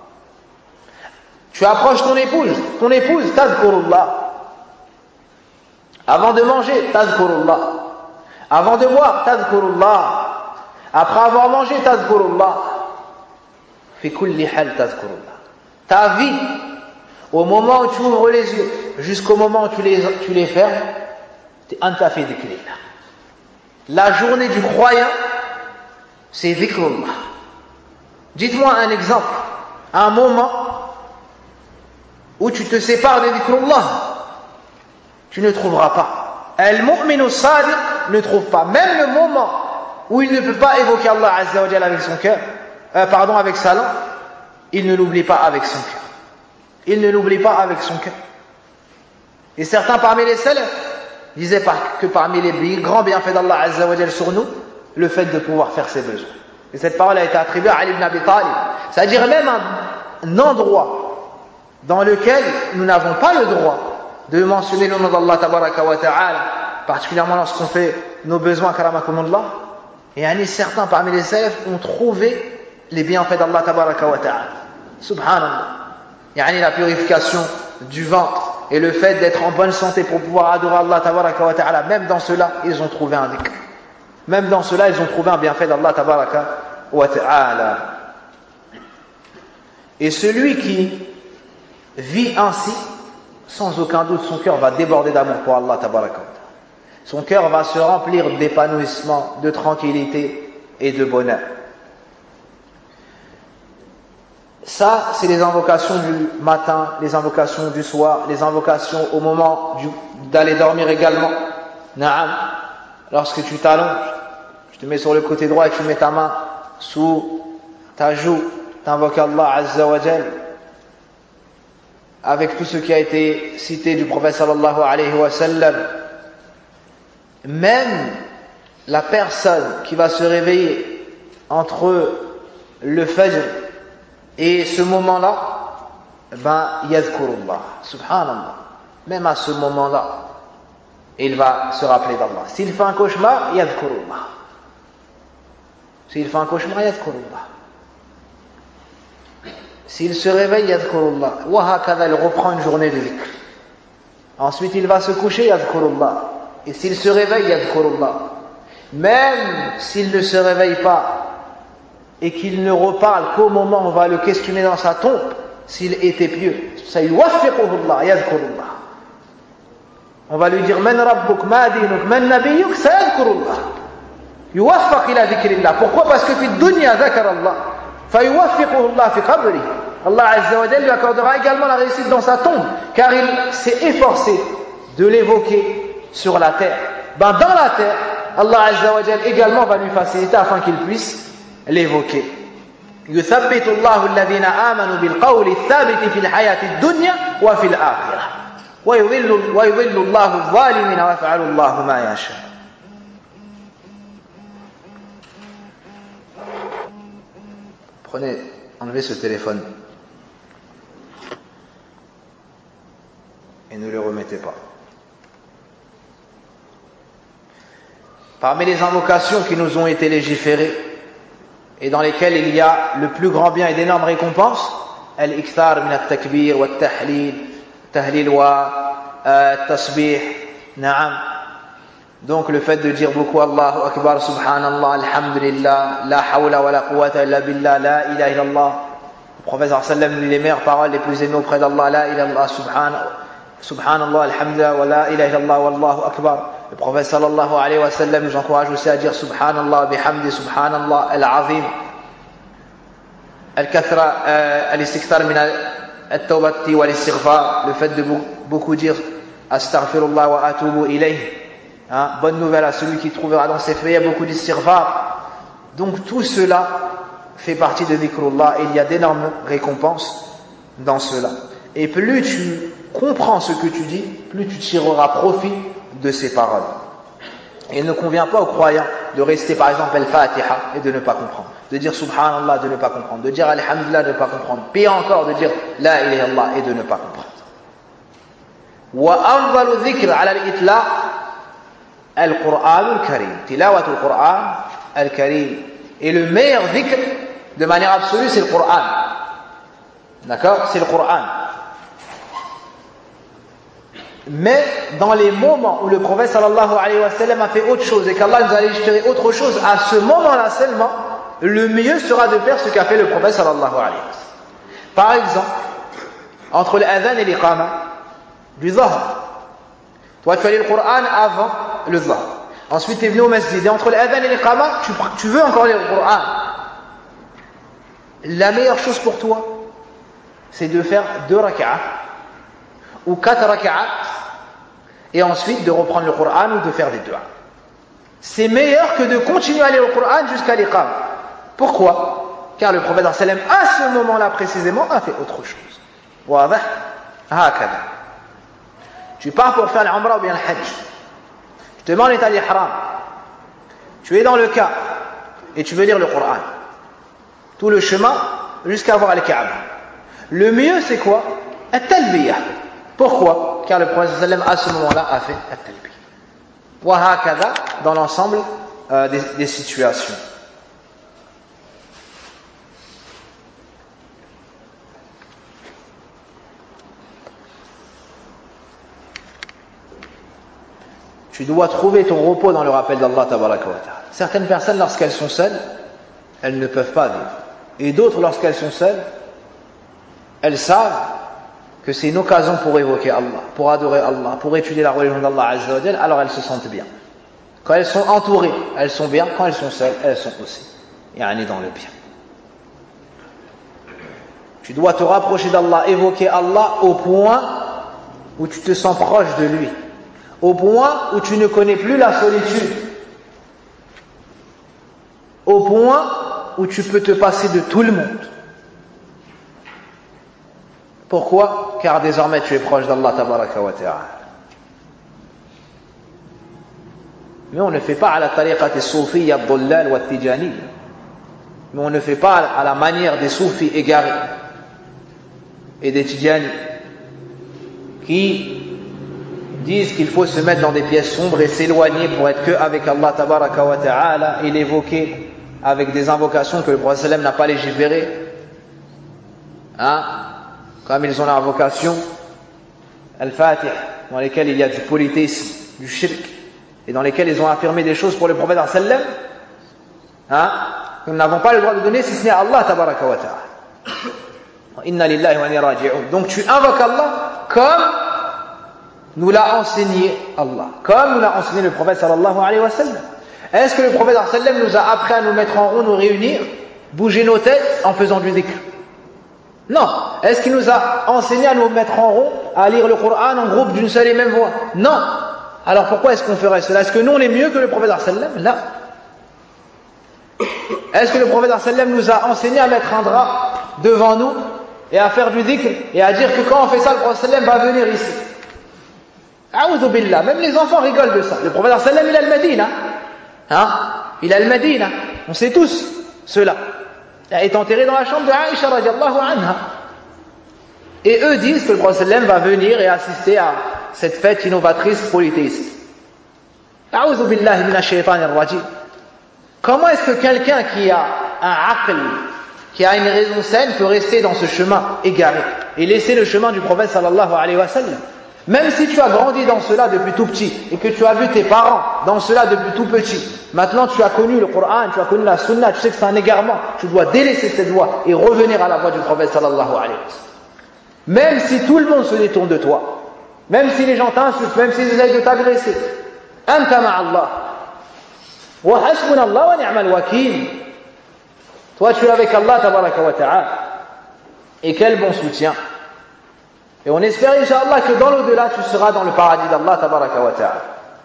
Tu approches ton épouse, ton épouse, tadhkurullah. Avant de manger, tadhkurullah. Avant de boire, tadhkurullah. Après avoir mangé, tadhkurullah. Fi kulli hal tadhkurullah. Ta vie, au moment où tu ouvres les yeux, jusqu'au moment où tu les, tu les fermes, t'es anta fi dhikrillah. La journée du croyant, c'est dhikrullah. Dites-moi un exemple, un moment où tu te sépares de dhikrullah, tu ne trouveras pas. Al-mu'minu sadiq ne trouve pas. Même le moment où il ne peut pas évoquer Allah Azza wa Jalla avec son cœur, euh, pardon, avec sa langue, il ne l'oublie pas avec son cœur. Il ne l'oublie pas avec son cœur. Et certains parmi les salafs disaient que parmi les grands bienfaits d'Allah Azza wa Jalla sur nous, le fait de pouvoir faire ses besoins. Et cette parole a été attribuée à Ali ibn Abi Talib. C'est-à-dire même un, un endroit dans lequel nous n'avons pas le droit de mentionner le nom d'Allah tabaraka wa ta'ala, particulièrement lorsqu'on fait nos besoins karamakumullah. Et yani, certains parmi les salafs ont trouvé les bienfaits d'Allah tabaraka wa ta'ala. Subhanallah. Yani la purification du ventre et le fait d'être en bonne santé pour pouvoir adorer Allah tabaraka wa ta'ala, même dans cela, ils ont trouvé un dhikr. Même dans cela, ils ont trouvé un bienfait d'Allah tabaraka wa ta'ala. Et celui qui vit ainsi, sans aucun doute, son cœur va déborder d'amour pour Allah tabaraka wa ta'ala. Son cœur va se remplir d'épanouissement, de tranquillité et de bonheur. Ça, c'est les invocations du matin, les invocations du soir, les invocations au moment du, d'aller dormir également. Naam, lorsque tu t'allonges, tu te mets sur le côté droit et tu mets ta main sous ta joue, t'invoques Allah Azza wa Jal, avec tout ce qui a été cité du prophète sallallahu alayhi wa sallam. Même la personne qui va se réveiller entre le fajr et ce moment-là, ben, yadhkurullah, subhanallah. Même à ce moment-là, il va se rappeler d'Allah. S'il fait un cauchemar, yadhkurullah. S'il fait un cauchemar, yadhkurullah. S'il se réveille, yadhkurullah. Wa hakadha, il reprend une journée de dhikr. Ensuite, il va se coucher, yadhkurullah. Et s'il se réveille, yadhkurullah. même s'il ne se réveille pas et qu'il ne reparle qu'au moment où on va le questionner dans sa tombe, s'il était pieux, sayuwaffiquhullah, yadhkurullah. On va lui dire man rabbuk, ma dinuk, man nabiyyuk, sayadhkurullah. Yuwaffaq ila dhikrillah. Pourquoi? Parce que fi dunya dhakara Allah. Fayuwaffiquhullah fi qabrihi. Allah Azza wa Jalla lui accordera également la réussite dans sa tombe, car il s'est efforcé de l'évoquer sur la terre. Ben, dans la terre, Allah Azza wa Jalla également va lui faciliter afin qu'il puisse l'évoquer. يثبت الله الذين آمنوا بالقول الثابت في الحياة الدنيا وفي الآخرة ويضل ويضل الله الظالمين ويفعل الله ما يشاء. Prenez, enlevez ce téléphone et ne le remettez pas. Parmi les invocations qui nous ont été légiférées et dans lesquelles il y a le plus grand bien et d'énormes récompenses, al-ikthar min al-takbir wa al-tahlil, tahlil wa al-tasbih, na'am. Donc le fait de dire beaucoup Allahu Akbar, Subhanallah, Alhamdulillah, La hawla wa la quwwata illa billah, La ilaha illallah. Le prophète sallallahu alayhi wa sallam dit les meilleures paroles les plus aimées auprès d'Allah, La ilaha illallah, Subhanallah, Subhanallah, Alhamdulillah, wa la ilaha illallah, Wallahu Akbar. Le prophète sallallahu alayhi wa sallam nous encourage aussi à dire Subhanallah, bihamdi, Subhanallah, al-azim. Al-kathra, al-istikthar min al-tawbati wa al-istighfar. Le fait de beaucoup dire Astaghfirullah wa atubu ilayh. Hein, bonne nouvelle à celui qui trouvera dans ses faits, il y a beaucoup d'istighfar. Donc tout cela fait partie de dhikrullah et il y a d'énormes récompenses dans cela. Et plus tu comprends ce que tu dis, plus tu tireras profit de ces paroles. Et il ne convient pas aux croyants de rester par exemple al-Fatiha et de ne pas comprendre, de dire Subhanallah de ne pas comprendre, de dire Alhamdulillah de ne pas comprendre, pire encore de dire La ilaha illallah et de ne pas comprendre. Wa afdalu dhikr ala al-itlaq al-Qur'an al-Karim, tilawat al-Qur'an al-Karim. Et le meilleur dhikr de manière absolue c'est le Qur'an. D'accord? C'est le Qur'an. Mais dans les moments où le prophète sallallahu alayhi wa sallam a fait autre chose et qu'Allah nous a légiféré autre chose, à ce moment-là seulement, le mieux sera de faire ce qu'a fait le prophète sallallahu alayhi wa sallam. Par exemple, entre l'adhan et l'iqama du dhahr. Toi tu as lu le Coran avant le dhahr. Ensuite tu es venu au masjid et entre l'adhan et l'iqama, tu, tu veux encore lire le Coran. La meilleure chose pour toi, c'est de faire deux rak'ah ou quatre rak'at et ensuite de reprendre le Coran ou de faire des du'a. C'est meilleur que de continuer à lire le Coran jusqu'à l'iqam. Pourquoi? Car le prophète sallam à ce moment-là précisément a fait autre chose. Wadah, hakada. Tu pars pour faire l'umrah ou bien le hajj. Tu te mets en état d'ihram. Tu es dans le cas et tu veux lire le Coran. Tout le chemin jusqu'à voir al-Kaaba. Le mieux c'est quoi? At-talbiyah. Pourquoi? Car le prophète sallam à ce moment-là a fait at-talbiyah. Wa hakada dans l'ensemble euh, des, des situations. Tu dois trouver ton repos dans le rappel d'Allah tabaraka wa ta'ala. Certaines personnes lorsqu'elles sont seules, elles ne peuvent pas vivre. Et d'autres lorsqu'elles sont seules, elles savent que c'est une occasion pour évoquer Allah, pour adorer Allah, pour étudier la religion d'Allah Azza wa Jalla, alors elles se sentent bien. Quand elles sont entourées, elles sont bien. Quand elles sont seules, elles sont aussi. Yani dans le bien. Tu dois te rapprocher d'Allah, évoquer Allah au point où tu te sens proche de lui. Au point où tu ne connais plus la solitude. Au point où tu peux te passer de tout le monde. Pourquoi? Car désormais tu es proche d'Allah tabaraka wa ta'ala. Mais on ne fait pas à la tariqat al-soufiyya al-dhullal wa al-tijaniyya. Mais on ne fait pas à la manière des soufis égarés et des tijani qui disent qu'il faut se mettre dans des pièces sombres et s'éloigner pour être que avec Allah tabaraka wa ta'ala et l'évoquer avec des invocations que le prophète sallam n'a pas légiférées. Hein? Comme ils ont la invocation Al-Fatih, dans lesquelles il y a du polythéisme, du shirk, et dans lesquels ils ont affirmé des choses pour le prophète sallam, hein, que nous n'avons pas le droit de donner si ce n'est à Allah tabaraka wa ta'ala. Inna lillahi wa inna raji'un. Donc tu invoques Allah comme nous l'a enseigné Allah, comme nous l'a enseigné le prophète sallallahu alayhi wa sallam. Est-ce que le prophète sallallahu alayhi wa sallam nous a appris à nous mettre en rond, nous réunir, bouger nos têtes en faisant du dhikr? Non. Est-ce qu'il nous a enseigné à nous mettre en rond, à lire le Coran en groupe d'une seule et même voix? Non. Alors pourquoi est-ce qu'on ferait cela? Est-ce que nous on est mieux que le prophète sallallahu alayhi wa sallam? Là. Est-ce que le prophète sallallahu alayhi wa sallam nous a enseigné à mettre un drap devant nous et à faire du dhikr et à dire que quand on fait ça, le prophète sallallahu alayhi wa sallam va venir ici? A'udhu billah. Même les enfants rigolent de ça. Le prophète sallallahu alayhi wa sallam, il a le Médine. Hein? Il a le Médine. On sait tous cela. Il est enterré dans la chambre de Aïcha radiallahu anha. Et eux disent que le prophète sallam va venir et assister à cette fête innovatrice polythéiste. A'udhu billahi minash shaytanir rajim. Comment est-ce que quelqu'un qui a un aql, qui a une raison saine, peut rester dans ce chemin égaré et laisser le chemin du prophète sallallahu alayhi wa sallam? Même si tu as grandi dans cela depuis tout petit et que tu as vu tes parents dans cela depuis tout petit, maintenant tu as connu le Coran, tu as connu la Sunna, tu sais que c'est un égarement, tu dois délaisser cette voie et revenir à la voie du prophète sallallahu alayhi wa sallam. Même si tout le monde se détourne de toi, même si les gens t'insultent, même s'ils essayent de t'agresser, anta ma'allah, wa hasbunallah wa ni'mal wakil. Toi tu es avec Allah tabaraka wa ta'ala. Et quel bon soutien. Et on espère, Inch'Allah, que dans l'au-delà, tu seras dans le paradis d'Allah, tabaraka wa ta'ala.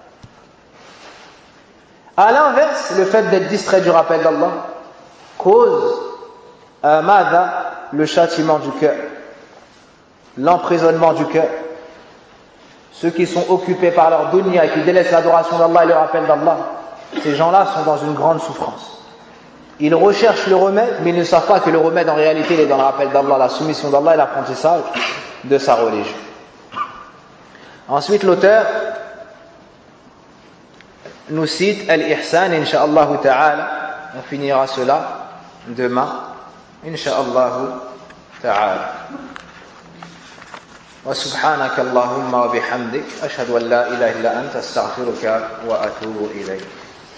À l'inverse, le fait d'être distrait du rappel d'Allah cause euh, mada, le châtiment du cœur, l'emprisonnement du cœur. Ceux qui sont occupés par leur dunya et qui délaissent l'adoration d'Allah et le rappel d'Allah, ces gens-là sont dans une grande souffrance. Ils recherchent le remède, mais ils ne savent pas que le remède en réalité il est dans le rappel d'Allah, la soumission d'Allah et l'apprentissage de sa religion. Ensuite, l'auteur nous cite Al-Ihsan, Inch'Allah ta'ala. On finira cela demain, Inch'Allah ta'ala. Wa subhanaka Allahumma wa bihamdik, ashhadu an la ilaha illa anta, astaghfiruka wa atubu ilayk.